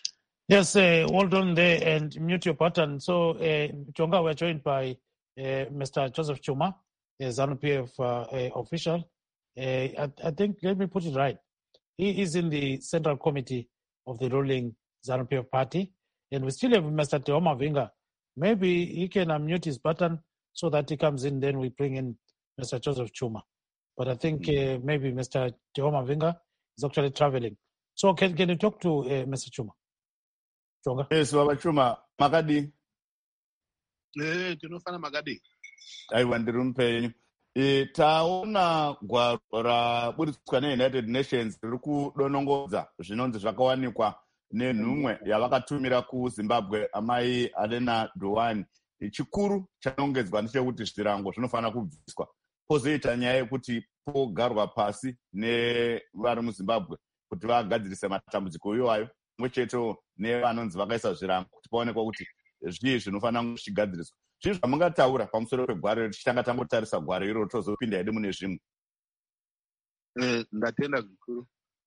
S2: Yes, hold on there and mute your button. So, Jonga, we're joined by Mr. Joseph Chuma, a ZANU-PF official. I think, let me put it right. He is in the Central Committee of the ruling ZANU-PF party. And we still have Mr. Teoma Vinga. Maybe he can unmute his button so that he comes in, then we bring in Mr. Joseph Chuma. But I think maybe Mr. Teoma Vinga is actually traveling. So can you talk to Mr. Chuma? Chonga?
S1: Yes, Baba Chuma, makadi.
S9: Tinofana makadi.
S1: Aiwa ndiri mupenyu. Taona gwaro raburitswa neUnited Nations riri kudonongodza zvinonzi zvakawanikwa nenhumwe yavakatumira kuZimbabwe amai Alena Dowani. Chikuru chanongedzwa ndechekuti zvirango zvinofanira kubviswa. Pozoita nyaya yekuti pogarwa pasi nevari muZimbabwe kuti vagadzirise matambudziko iwayo, pamwe chetewo nevanonzi vakaisa zvirango kuti paonekwa kuti zvii zvinofanira kuchigadziriswa. Zvii zvamungataura pamusoro pegwaro tichitanga tangotarisa gwaro iro tozopinda hedu mune zvimwe.
S9: Ndatenda zvikuru.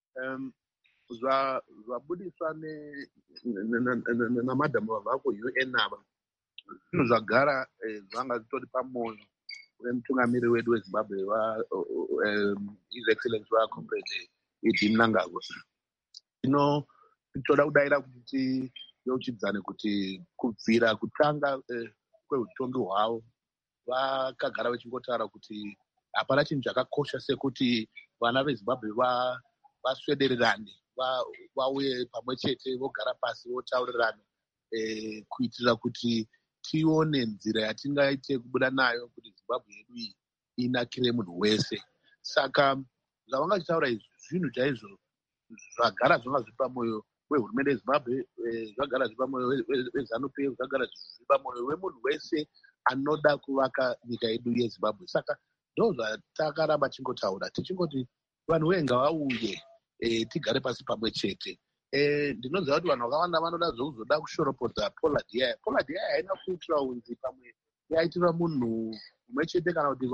S9: Zvabudiswa namadhamu vabva kuUN ava zvinhu zvagara zvanga zvitori pamwoyo wemutungamiri wedu weZimbabwe His Excellency waComrade Idi Mnangagwa. Zvino toda kudayira kuti yeuchidzane kuti kubvira kutanga kweutongi hwavo vakagara vachingotaura kuti hapana chinhu chakakosha sekuti vana veZimbabwe vaswedererane, vauye pamwe chete, vogara pasi votaurirana kuitira kuti tione nzira yatingaite kubuda nayo kuti Zimbabwe yedu iyi inakire munhu wese. Saka zvavanga chitaura izvi zvinhu chaizvo zvagara zvanga zviri pamwoyo wehurumende yeZimbabwe, zvagara zviri pamwoyo weZANU-PF, zvagara zviri pamwoyo wemunhu wese anoda kuvaka nyika yedu yeZimbabwe. Saka ndo zvatakaramba chingotaura tichingoti vanhu wenga vauye tigare pasi pamwe chete. Ndinoziva kuti vanhu vakawanda vanoda zvokuzoda kushoropodza Paula Diyaya. Paula Diyaya haina kuitira unzi pamwe yaitirwa munhu umwe chete kana kuti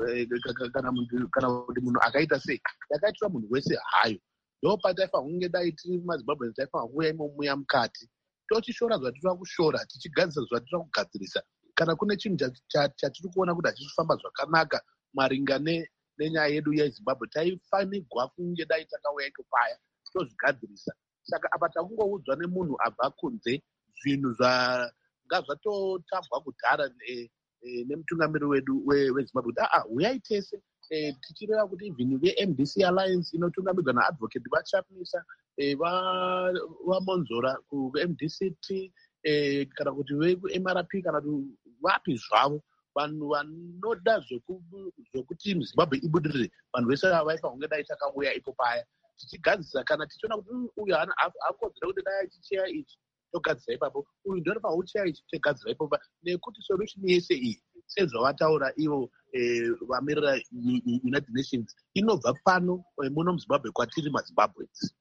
S9: munhu akaita sei, yakaitirwa munhu wese hayo. Ndo pataifanira kunge dai tiri mumaZimbabwe taifanira kuuya imomuya mukati tochishora zvatinoda kushora, tichigadzirisa zvatinoda kugadzirisa. Kana kune chinhu chatiri kuona kuti hachifamba zvakanaka maringa nenyaya yedu yeZimbabwe, taifanirwa kunge dai takauya iko paya tozvigadzirisa. Saka apa takungoudzwa nemunhu abva kunze zvinhu zvanga zvatotabwa kudhara nemutungamiri wedu weZimbabwe kuti uyai tese tichireva kuti even veMDC Alliance inotungamirwa naadvocate vaChapnisa, vaMonzora kuMDCT, kana kuti vekuMRP, kana kuti vapi zvavo, vanhu vanoda zvokuti Zimbabwe ibudirire, vanhu vese vaifanira kunge dai takauya ipo paya tichigadzirisa. Kana tichiona kuti uyu akodzera kuti dai achicheya ichi togadzira ipapo, uyu ndinofanira kucheya ichi togadzira ipapo, nekuti solution yese iyi sezvavataura ivo vamirira United Nations inobva pano muno muZimbabwe kwatiri maZimbabwens.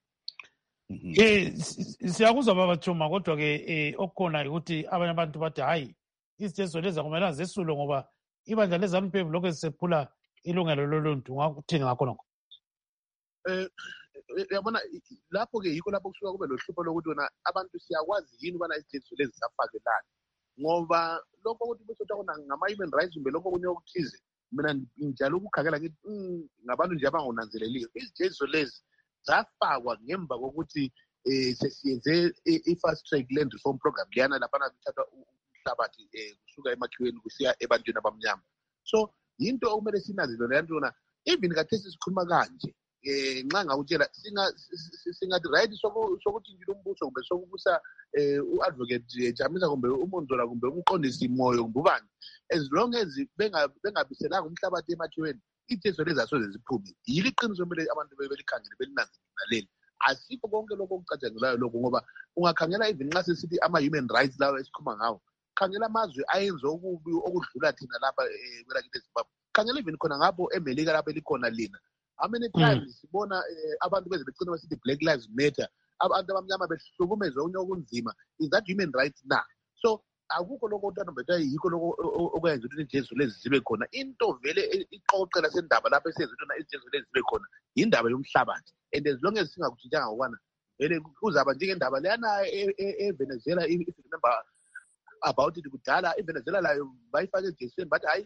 S2: Siyakuzwa Baba Chuma, kodwa-ke okukhona ukuthi abanye abantu bathi hayi izitezo lezi akumelanga zesulwe ngoba ibandla leZANU-PF lokhu zisephula ilungelo loluntu. Ungakuthini ngakho nokho?
S9: Yabona lapho-ke yikho lapho kusuka kube lohlupho lokuthi wena abantu siyakwazi yini ubana izitezo lezi zafakelana, ngoba lokho ukuthi besotakona ngama-human rights kumbe lokho kunye okuthize, mina njalo ukukhangela ngithi ngabantu nje abangonanzeleliyo. Izitezo lezi zafakwa ngemva kokuthi sesiyenze i-fast track land reform program liyana laphana kuthathwa umhlabathi kusuka emakhiweni kusiya ebantwini abamnyama. So yinto okumele sinazile leyo ntona, even kathesi sikhuluma kanje nxa ngakutshela singathi right sokuthi njalo umbuso kumbe sokubusa u-advocate Chamisa kumbe uMonzora kumbe umqondisi Moyo kumbe ubani, as long as bengabiselanga umhlabathi emakhiweni, izitezo lezi asoze ziphume. Yilo iqiniso kumele abantu belikhangele belinanzelele. Asikho konke lokho okucatshangelayo lokho, ngoba ungakhangela even nxa sesithi ama-human rights lawa esikhuluma ngawo, khangela amazwe ayenze okubi okudlula thina lapha kwelakithi eZimbabwe. Khangela even khona ngapho eMelika lapho elikhona lina. How many times sibona abantu beze becina besithi Black Lives Matter, abantu abamnyama behlukumezwa unye okunzima? Is that human rights na? So akukho lokho utana bethu yikho lokho okwenza ukuthi izitezo lezi zibe khona. Into vele iqoqela sendaba lapho esenza ukuthi izitezo lezi zibe khona indaba yomhlabathi, and as long as singakutshintshanga ngokwana kuzaba njengendaba leyana eVenezuela, if you remember about it kudala, iVenezuela layo bayifake edeseni bathi hayi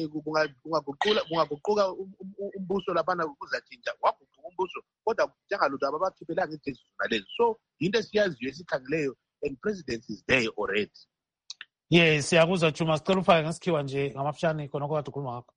S9: kungaguquka umbuso laphana kuzatshintsha, waguquka umbuso kodwa njengalutho ababakhiphelanga idesi nalezo. So into esiyaziyo esikhangeleyo, and president is there already.
S2: Yes, siyakuzwa Chuma, sicela ufake ngesikhiwa nje ngamafishane khona okade ukhuluma ngakho.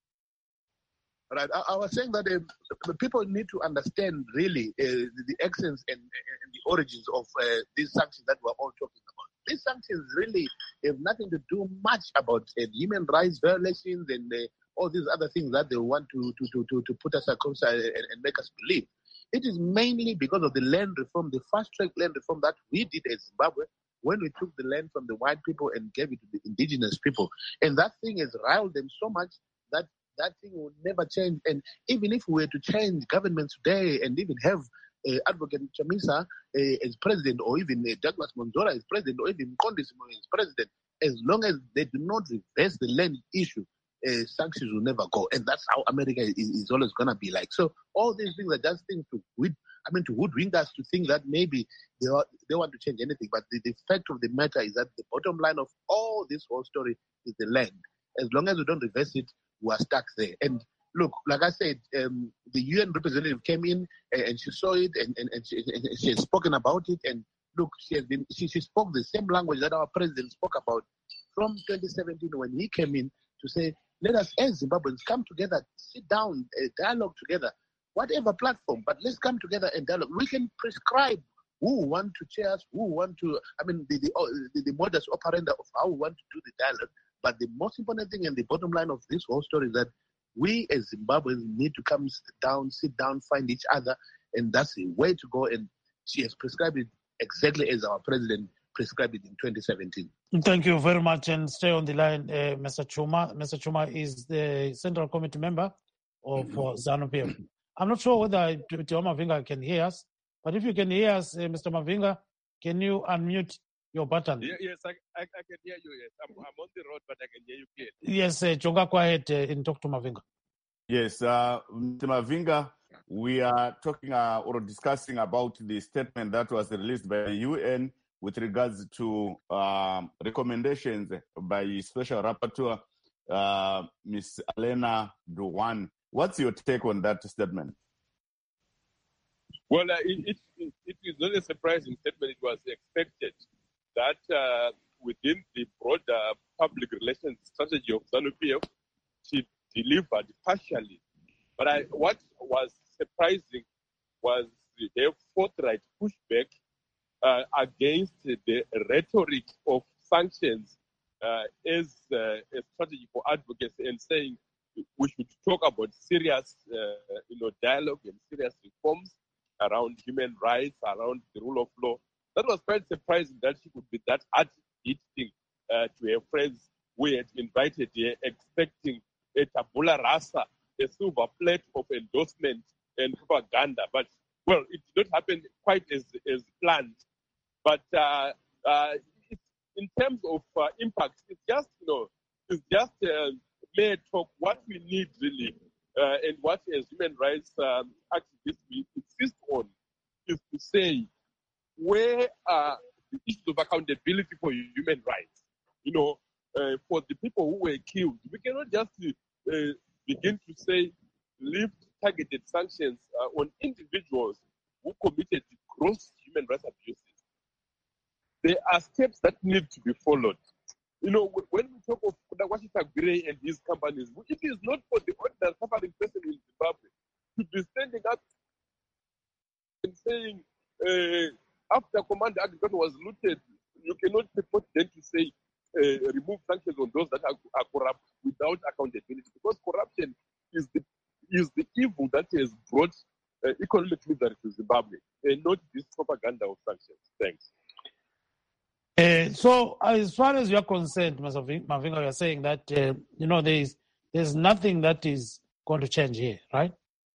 S9: Right, I was saying that the people need to understand really the essence and the origins of these sanctions that we're all talking about. These sanctions really have nothing to do much about human rights violations and all these other things that they want to put us across and make us believe. It is mainly because of the land reform, the fast-track land reform that we did as Zimbabwe, when we took the land from the white people and gave it to the indigenous people. And that thing has riled them so much that that thing will never change. And even if we were to change government today and even have Advocate Chamisa as president, or even Douglas Monzora as president, or even Kondisimo as president, as long as they do not reverse the land issue, sanctions will never go. And that's how America is always going to be like. So all these things are just things to hoodwink us to think that maybe they want to change anything. But the fact of the matter is that the bottom line of all this whole story is the land. As long as we don't reverse it, we are stuck there. And look, like I said, the UN representative came in and she saw it and she has spoken about it. And look, she spoke the same language that our president spoke about from 2017 when he came in to say, let us as Zimbabweans come together, sit down, dialogue together, whatever platform, but let's come together and dialogue. We can prescribe who want to chair us, who want to, the modus operandi of how we want to do the dialogue. But the most important thing and the bottom line of this whole story is that we as Zimbabweans need to come sit down, find each other, and that's the way to go. And she has prescribed it exactly as our president prescribed it in 2017.
S2: Thank you very much, and stay on the line, Mr. Chuma. Mr. Chuma is the Central Committee member of ZANU-PF. I'm not sure whether Tiwa Mavinga can hear us, but if you can hear us, Mr. Mavinga, can you unmute your button?
S10: Yes, I can hear you. Yes, I'm on the road, but I can hear you clearly.
S2: Yes, Chonga, go ahead and talk to Mavinga.
S1: Yes, Mr. Mavinga, we are talking or discussing about the statement that was released by the UN with regards to recommendations by Special Rapporteur Ms. Elena Douane. What's your take on that statement?
S10: Well, it is not a surprising statement. It was expected that within the broader public relations strategy of ZANU-PF, she delivered partially. But what was surprising was their forthright pushback against the rhetoric of sanctions as a strategy for advocacy, and saying we should talk about serious dialogue and serious reforms around human rights, around the rule of law. That was quite surprising that she could be that hard-hitting to her friends who had invited her, expecting a tabula rasa, a silver plate of endorsement and propaganda. But, well, it did not happen quite as planned. But in terms of impact, it's just, mere talk. What we need really, and what as human rights activists we insist on, is to say, where are the issues of accountability for human rights? For the people who were killed, we cannot just begin to say lift targeted sanctions on individuals who committed gross human rights abuses. There are steps that need to be followed. When we talk of Kudakwashi Tagwire and his companies, it is not for the ordinary suffering person in Zimbabwe to be standing up and saying, after Commander Aggregate was looted, you cannot purport then to say, remove sanctions on those that are corrupt without accountability, because corruption is the evil that has brought economic misery to Zimbabwe, and not this propaganda of sanctions. Thanks.
S2: So, as far as you're concerned, Mr. Mavinga, you're saying that there's nothing that is going to change here, right?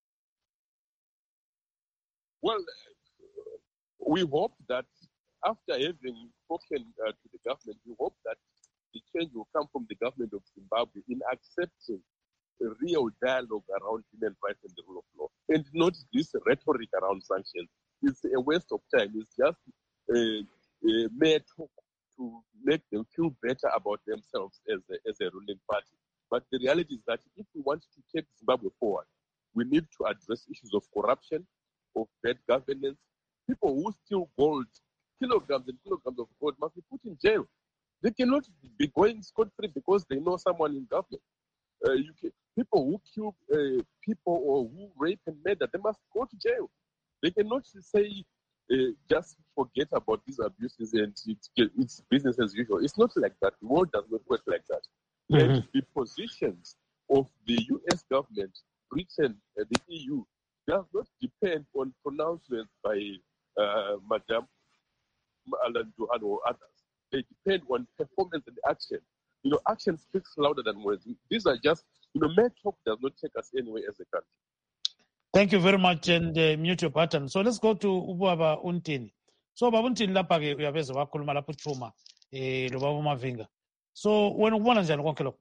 S10: Well, we hope that after having spoken to the government, we hope that the change will come from the government of Zimbabwe in accepting a real dialogue around human rights and the rule of law, and not this rhetoric around sanctions. it's a waste of time. It's just mere talk to make them feel better about themselves as a ruling party. But the reality is that if we want to take Zimbabwe forward, we need to address issues of corruption, of bad governance. People who steal gold, kilograms and kilograms of gold, must be put in jail. They cannot be going scot-free because they know someone in government. People who kill people or who rape and murder, they must go to jail. They cannot say, just forget about these abuses and it's business as usual. It's not like that. The world does not work like that.
S2: Mm-hmm.
S10: And the positions of the US government, Britain, and the EU does not depend on pronouncements by Madame Alan Johan or others. They depend on performance and action. Action speaks louder than words. These are just, mere talk does not take us anywhere as a country.
S2: Thank you very much, and mute your button. So let's go to Ubaba Untini. So Ubaba Untini lapha ke uyabeza wakhuluma lapho uthuma lo Baba Mavinga. So wena ubona njani konke lokho?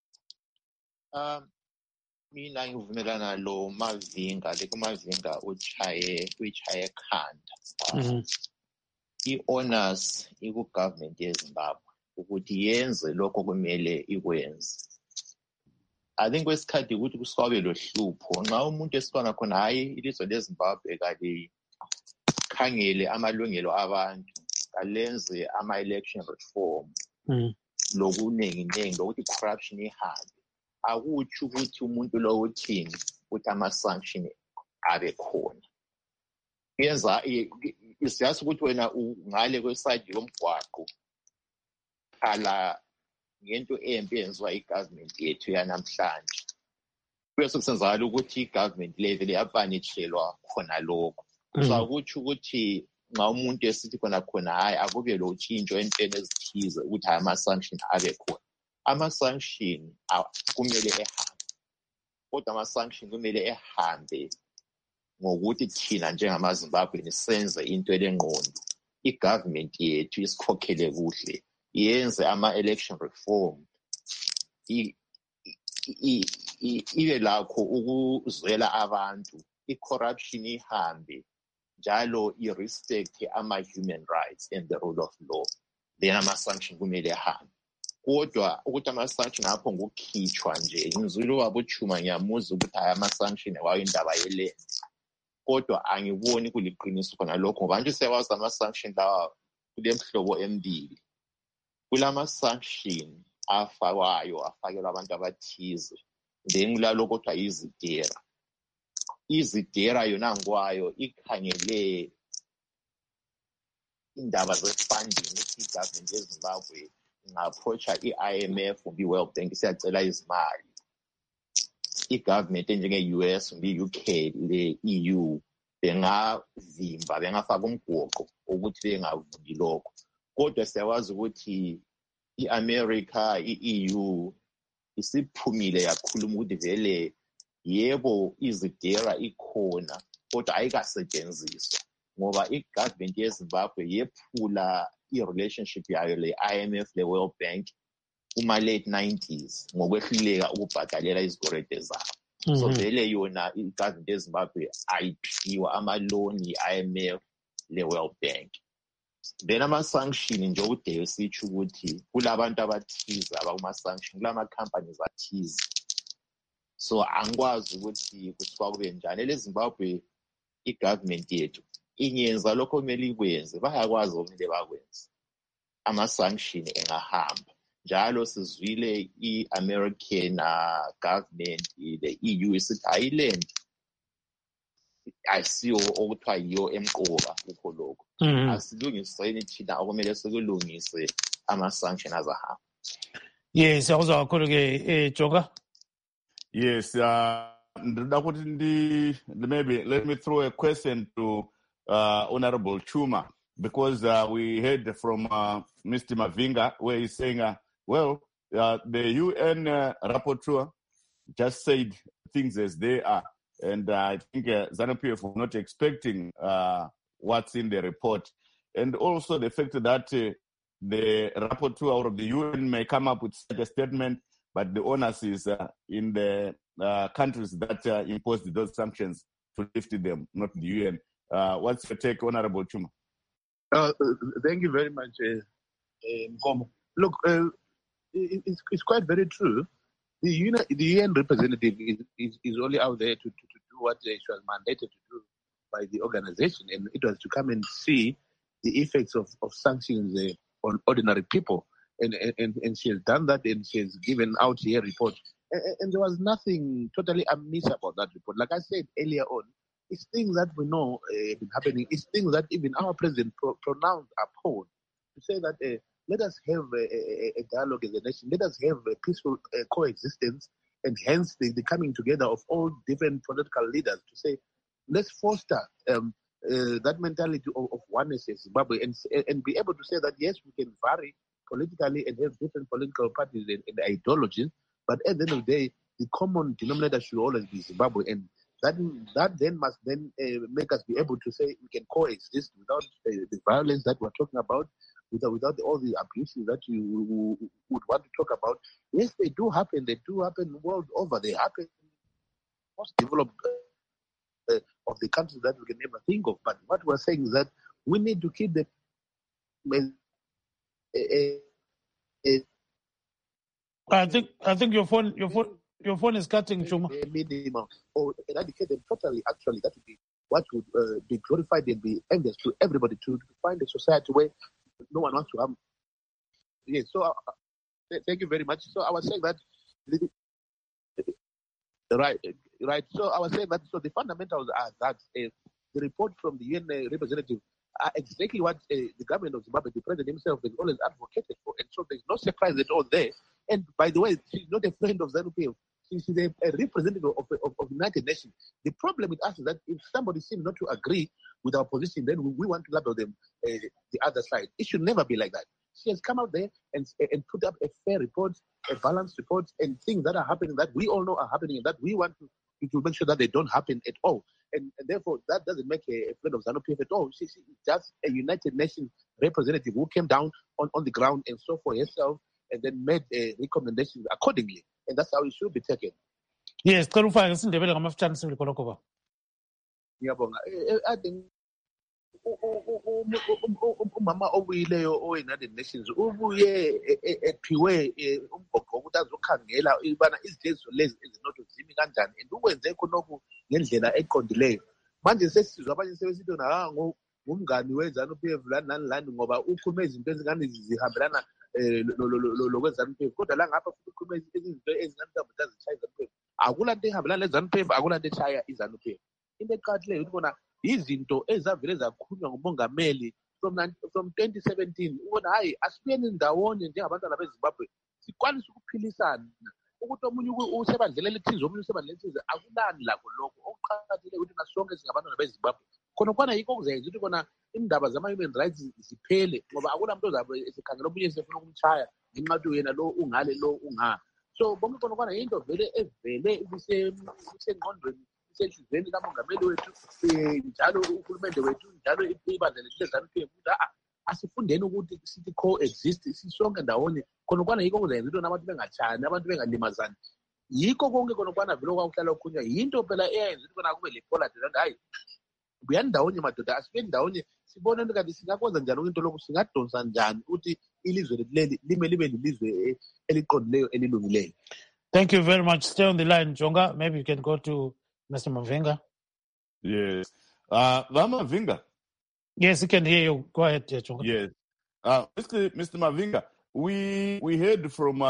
S8: Mina ngivumelana lo Mavinga, Mavinga uyichaye ekhanda. I-onus iku-government yeZimbabwe ukuthi yenze lokho kumele ikwenze. I think kwesikhathi ukuthi kuswabe lo hlupho nxa umuntu esifana khona hayi ilizwe leZimbabwe khangele amalungelo abantu kalenze ama-election reform lokunenginengi lokuthi corruption ihambe. Akutsho ukuthi umuntu lo uthini ukuthi ama-sanction abe khona. Yenza isiyazi ukuthi wena ungale kweside yomgwaqo khala ngento embi yenziwa i-government yethu yanamhlanje. Bese kusenzakala ukuthi i-government level yapanitshelwa khona lokho. So akutsho ukuthi nxa umuntu esithi khona hayi akube lo tshintsho entweni ezithize ukuthi ama-sanction abe khona. Ama-sanction kumele ehambe. Kodwa ama-sanction kumele ehambe ngokuthi thina njengamaZimbabweni senze into elengqondo. I-government yethu isikhokhele kuhle. Yenze ama-election reform. Ibe lakho ukuzwela abantu. I-corruption ihambe. Njalo i-respect ama-human rights and the rule of law. Then ama-sanction kumele ehambe. Kodwa ukuthi ama-sanction apho ngokukhitshwa nje. Ngizwile ubaba uChuma ngiyamuza ukuthi hayi ama-sanction wayo indaba yelenze. Kodwa angiboni kuliqiniso khona lokho ngoba nje siyawazi ama-sanction lawa kule mhlobo emibili. Kulama-sanction afakelwa abantu abathize. Then kulalokho kuthiwa izidera. Izidera yona ngwayo ikhangele indaba ze-funding ukuthi i-government yeZimbabwe nga-approacha i-IMF kumbe i-World Bank siyacela izimali. I-government enjenge-US kumbe i-UK le-EU bengavimba bengafaka umgoqo ukuthi bengavuli lokho. Kodwa siyawazi ukuthi i-America, i-EU isiphumile yakhuluma ukuthi vele yebo izidera ikhona kodwa ayikasetshenziswa ngoba i-government yeZimbabwe yephula i-relationship yayo le-IMF le-World Bank kuma-late 90s ngokwehluleka ukubhadalela izikwelede zabo. So vele yona i-government yeZimbabwe ayiphiwa amaloni i-IMF le-World Bank. Then ama-sanction nje ude sitsho ukuthi kulabantu abathize abakuma-sanction kulama-companies athize. So angikwazi ukuthi kuthiwa kube njani. LeZimbabwe i-government yethu ingenza lokho kumele ikwenze bayakwazi okumele bakwenze. Ama-sanction engahamba. Njalo sizwile i-American government le-EU isithi ayiland ayisiyo okuthiwa yiyo emqoka kukho lokho. Asilungiseni thina okumele sikulungise ama-sanction azahamba.
S2: Yes, awuzwa kakhulu ke Joka.
S1: Yes, maybe let me throw a question to Honorable Chuma, because we heard from Mr. Mavinga where he's saying, the UN rapporteur just said things as they are. And I think ZANU-PF were not expecting what's in the report. And also the fact that the rapporteur of the UN may come up with such a statement, but the onus is in the countries that imposed those sanctions to lift them, not the UN. What's your take, Honorable Chuma?
S9: Thank you very much, Nkomo. Look, it's quite very true. The UN representative is only out there to do what she was mandated to do by the organization, and it was to come and see the effects of sanctions on ordinary people. And she has done that, and she has given out her report. And there was nothing totally amiss about that report. Like I said earlier on, it's things that we know have been happening. It's things that even our president pronounced upon to say that let us have a dialogue as a nation. Let us have a peaceful coexistence, and hence the coming together of all different political leaders to say, let's foster that mentality of oneness in Zimbabwe and be able to say that, yes, we can vary politically and have different political parties and ideologies, but at the end of the day, the common denominator should always be Zimbabwe. And that then must make us be able to say we can coexist without the violence that we're talking about, without all the abuses that you would want to talk about. Yes, they do happen. They do happen world over. They happen in most developed of the countries that we can never think of. But what we're saying is that we need to keep the
S2: I think your phone is cutting, Chuma.
S9: Minimum, or eradicate them totally. Actually, that would be what would be glorified and be envious to everybody to find a society where no one wants to harm. Yes. So thank you very much. So I was saying that. Right. So I was saying that. So the fundamentals are that the report from the UN representative are exactly what the government of Zimbabwe, the president himself, has always advocated for. And so there's no surprise at all there. And by the way, she's not a friend of ZANU-PF. She's a representative of the United Nations. The problem with us is that if somebody seems not to agree with our position, then we want to label them the other side. It should never be like that. She has come out there and put up a fair report, a balanced report, and things that are happening that we all know are happening and that we want to make sure that they don't happen at all. And therefore, that doesn't make a friend of ZANU-PF at all. She's just a United Nations representative who came down on the ground and saw for herself and then made recommendations accordingly. And that's how it should be taken.
S2: Yes, ngiyabonga.
S9: I think umama obuyileyo owe-United Nations ubuye ephiwe umgogo ukuthi azokhangela ibana izithengiso lezi ezinotho zimi kanjani and ukwenze khonokho ngendlela eqondileyo. Manje sesizwa abanye sebesithi ngumngani we-ZANU-PF lani ngoba ukhulume izinto ezingane zihambelana lokwe-ZANU-PF, kodwa la ngapha futhi ukhulume izinto ezingane mhlawumbe azishaya i-ZANU-PF. Akulanto ehambelana le-ZANU-PF, akulanto eshaya i-ZANU-PF. Into eqakathekileyo ukuthi bona izinto ezavele zakhulunywa ngumongameli from 2017 ubona hayi asibuyeni ndawonye njengabantwana beZimbabwe sikwanise ukuphilisana ukuthi omunye usebandlela elithize omunye usebandlela elithize akulani lakho lokho okuqakathekile ukuthi nasonke singabantwana beZimbabwe khona yikho okuzayenza ukuthi kona indaba zama-human rights ziphele ngoba akula muntu ozabe esikhangela omunye sefuna ukumtshaya ngenxa yokuthi yena lo ungale lo unga. So bonke khona yinto vele evele isengqondweni isenhlizweni kamongameli wethu njalo uhulumende wethu njalo ibandla lethu le-ZANU-PF ukuthi asifundeni ukuthi sithi co-exist sisonke ndawonye khona yikho okuzayenza into abantu bengatshani abantu bengalimazani. Yikho konke khona vele okwakuhlala okhulunywa yinto phela eyayenza ukuthi kona kube le-polity that hayi buyani ndawonye madoda asibeni ndawonye sibone ukuthi kanti singakwenza njani into lokhu singadonsa njani ukuthi ilizwe lethu leli lime libe lilizwe eliqondileyo elilungileyo.
S2: Thank you very much. Stay on the line, Jonga. Maybe you can go to Mr. Mavinga.
S1: Yes. Mavinga.
S2: Yes, he can hear you. Go ahead, Jonga.
S1: Yes. Mr. Mavinga, we heard from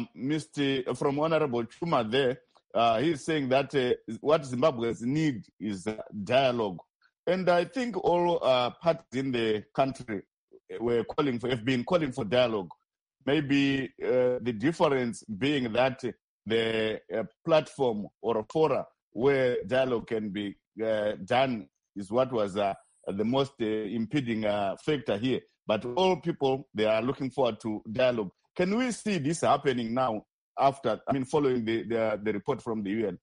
S1: Honorable Chuma there. He's saying that what Zimbabweans need is dialogue. And I think all parties in the country have been calling for dialogue. Maybe the difference being that the platform or a fora where dialogue can be done is what was the most impeding factor here. But all people, they are looking forward to dialogue. Can we see this happening now following the report from the UN?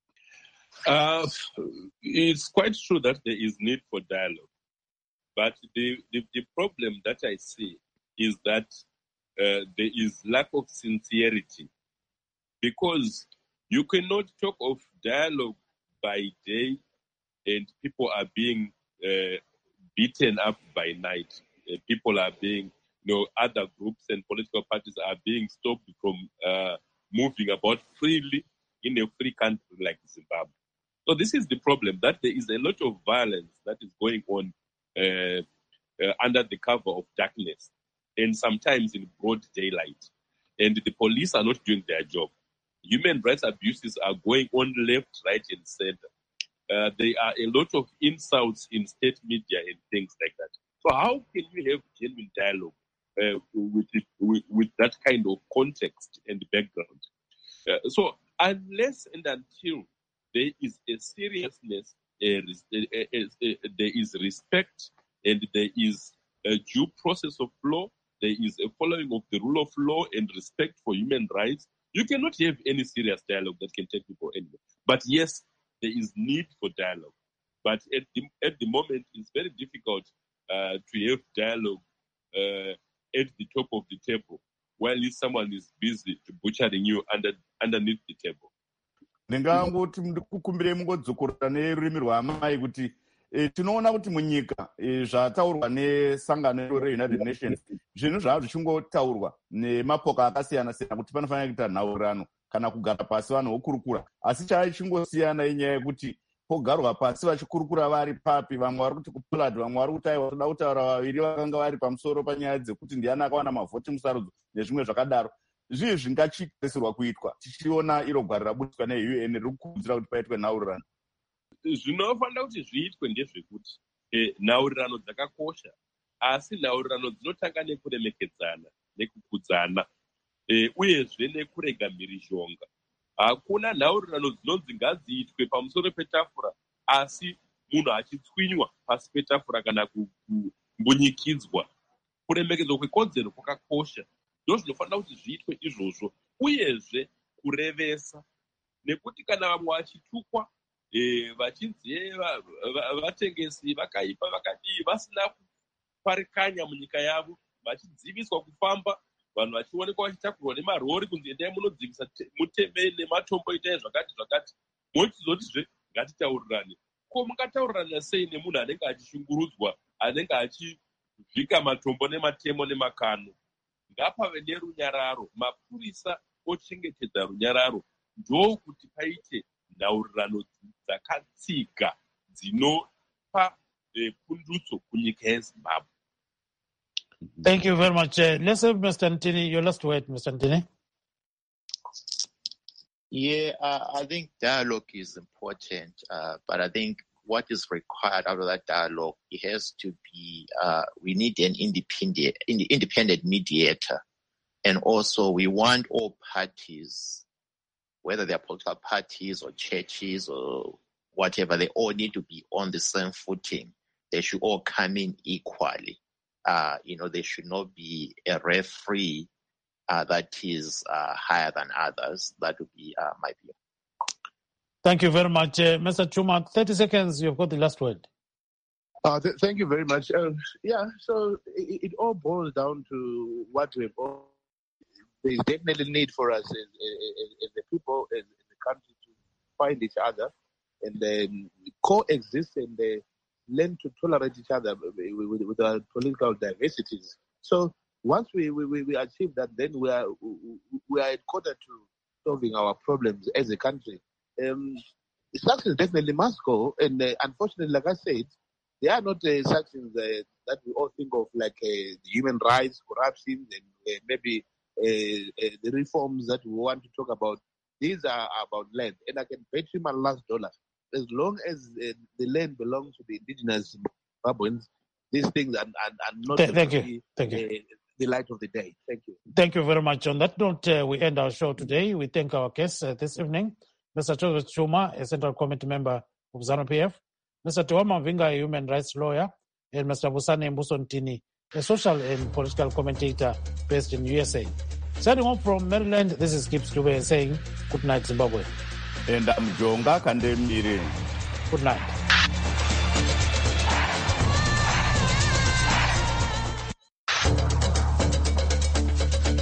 S10: It's quite true that there is need for dialogue. But the problem that I see is that there is lack of sincerity. Because you cannot talk of dialogue by day and people are being beaten up by night. People are being, other groups and political parties are being stopped from moving about freely in a free country like Zimbabwe. So this is the problem, that there is a lot of violence that is going on under the cover of darkness and sometimes in broad daylight. And the police are not doing their job. Human rights abuses are going on left, right, and center. There are a lot of insults in state media and things like that. So how can you have genuine dialogue with that kind of context and background? So unless and until there is a seriousness, there is respect, and there is a due process of law, there is a following of the rule of law and respect for human rights, you cannot have any serious dialogue that can take people anywhere. But yes, there is need for dialogue. But at the moment, it's very difficult to have dialogue at the top of the table while someone is busy butchering you underneath the table.
S1: Ndingangoti kukumbire mungodzokora nerurimi rwamai kuti tinoona kuti munyika zvataurwa nesangano reUnited Nations zvinhu zvava zvichingotaurwa nemapoka akasiyana siyana kuti panofanira kuita nhaurirano kana kugara pasi vanhu vokurukura, asi chaichingosiyana inyaya yekuti pogarwa pasi vachikurukura vari papi, vamwe vari kuti kupulad, vamwe vari kuti aiwa toda kutaura vaviri vakanga vari pamusoro panyaya dzekuti ndiani akawana mavhoti musarudzo nezvimwe zvakadaro. Zvii zvingachitarisirwa kuitwa tichiona iro gwari rabutswa neUN riri kukurudzira kuti paitwe nhaurirano?
S10: Zvinofanira kuti zviitwe ndezvekuti nhaurirano dzakakosha, asi nhaurirano dzinotanga nekuremekedzana nekukudzana uyezve nekurega mhirizhonga. Hakuna nhaurirano dzinonzi ngadziitwe pamusoro petafura asi munhu achitswinywa pasi petafura kana kumbunyikidzwa. Kuremekedzwa kwekodzero kwakakosha, ndozvinofanira kuti zviitwe izvozvo, uyezve kurevesa, nekuti kana vamwe vachitukwa vachinzi vatengesi vakaipa vakadii vasina kuparikanya munyika yavo, vachidziviswa kufamba, vanhu vachionekwa vachitakurwa nemarori kunzi endai munodzivisa muteme nematombo itai zvakati zvakati, mochizotizve ngatitaurirane. Ko mungataurirana sei nemunhu anenge achishungurudzwa, anenge achivhika matombo nematemo nemakano? Ngapave nerunyararo, mapurisa ochengetedza runyararo, ndokuti paite nhaurirano dzakatsiga dzinopa pundutso kunyika yeZimbabwe.
S2: Thank you very much. Let's have Mr. Ntini, your last word, Mr. Ntini.
S8: Yeah, I think dialogue is important, but I think what is required out of that dialogue, it has to be, we need an independent mediator. And also we want all parties, whether they're political parties or churches or whatever, they all need to be on the same footing. They should all come in equally. There should not be a referee that is higher than others. That would be my view.
S2: Thank you very much. Mr. Chuma, 30 seconds, you've got the last word.
S9: Thank you very much. So it all boils down to what we've all... There's definitely need for us as the people, as the country, to find each other and then coexist and learn to tolerate each other with our political diversities. So once we achieve that, then we are in quarter to solving our problems as a country. Sanctions definitely must go, and unfortunately, like I said, they are not sanctions that we all think of like human rights, corruption, and maybe the reforms that we want to talk about. These are about land, and I can bet you my last dollar, as long as the land belongs to the indigenous Zimbabweans, these things are not the light of the day. Thank you.
S2: Thank you very much. On that note, we end our show today. We thank our guests this evening, Mr. Joseph Chuma, a Central Committee member of ZANU-PF, Mr. Tuama Mvinga, a human rights lawyer, and Mr. Busane Mbuso Ntini, a social and political commentator based in USA. Signing off from Maryland, this is Gibbs Dube saying good night, Zimbabwe.
S1: And I'm Jonga Kandemiri.
S2: Good night.